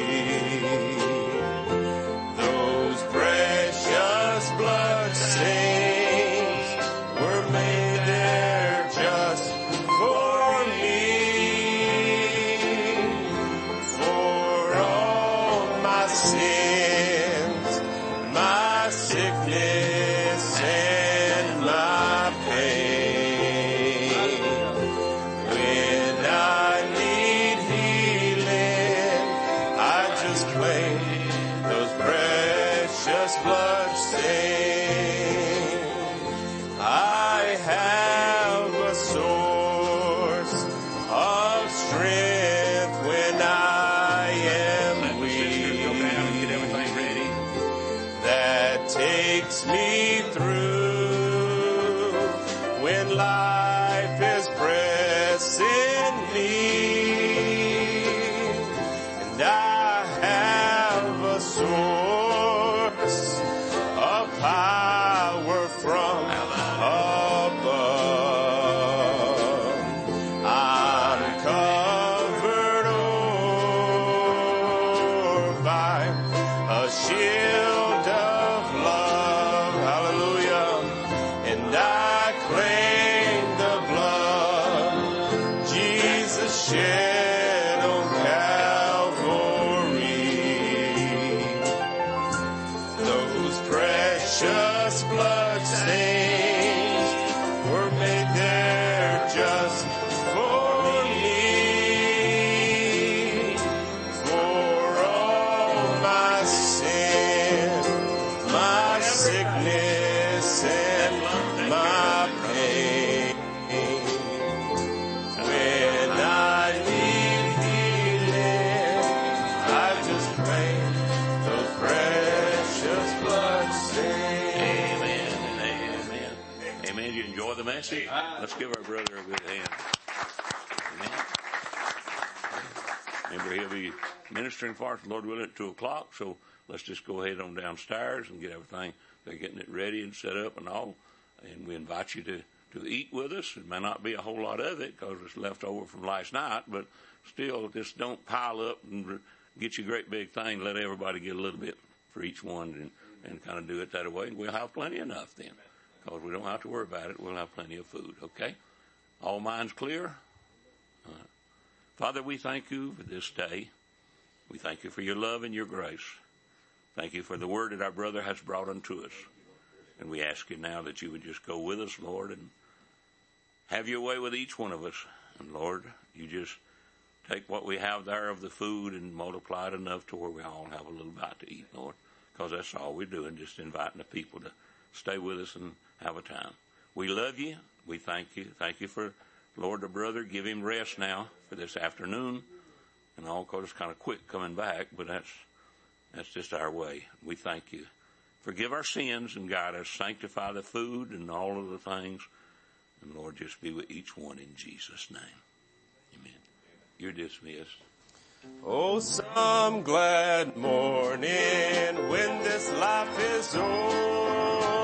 Those precious blood stains were made there just for me. For all my sins, my sickness, and my pain. When I need healing, I just claim those precious blood stains. I have a source of strength when I am weak that takes me through when life is pressing need. And I have a source of power from above. I'm covered o'er by a shield of love. Hallelujah. And I claim the blood Jesus shed on Calvary. Those precious blood stains were made there just for me. For all my sin, my sickness, and my pain. When I need healing, I just claim those precious blood stains. Amen and amen. Amen. You enjoy the message? Let's give our brother a good hand. Amen. Remember, he'll be ministering for us, Lord willing, at two o'clock. So let's just go ahead on downstairs and get everything. They're getting it ready and set up and all. And we invite you to, to eat with us. It may not be a whole lot of it because it's left over from last night, but still, just don't pile up and get you a great big thing. Let everybody get a little bit for each one and, and kind of do it that way. And we'll have plenty enough then because we don't have to worry about it. We'll have plenty of food, okay? All minds clear? Uh, Father, we thank you for this day. We thank you for your love and your grace. Thank you for the word that our brother has brought unto us. And we ask you now that you would just go with us, Lord, and have your way with each one of us. And Lord, you just take what we have there of the food and multiply it enough to where we all have a little bite to eat, Lord, because that's all we're doing, just inviting the people to stay with us and have a time. We love you. We thank you. Thank you for, Lord, the brother. Give him rest now for this afternoon. And all because it's kind of quick coming back, but that's that's just our way. We thank you. Forgive our sins and guide us. Sanctify the food and all of the things. And Lord, just be with each one in Jesus' name. Amen. You're dismissed. Oh, some glad morning when this life is over.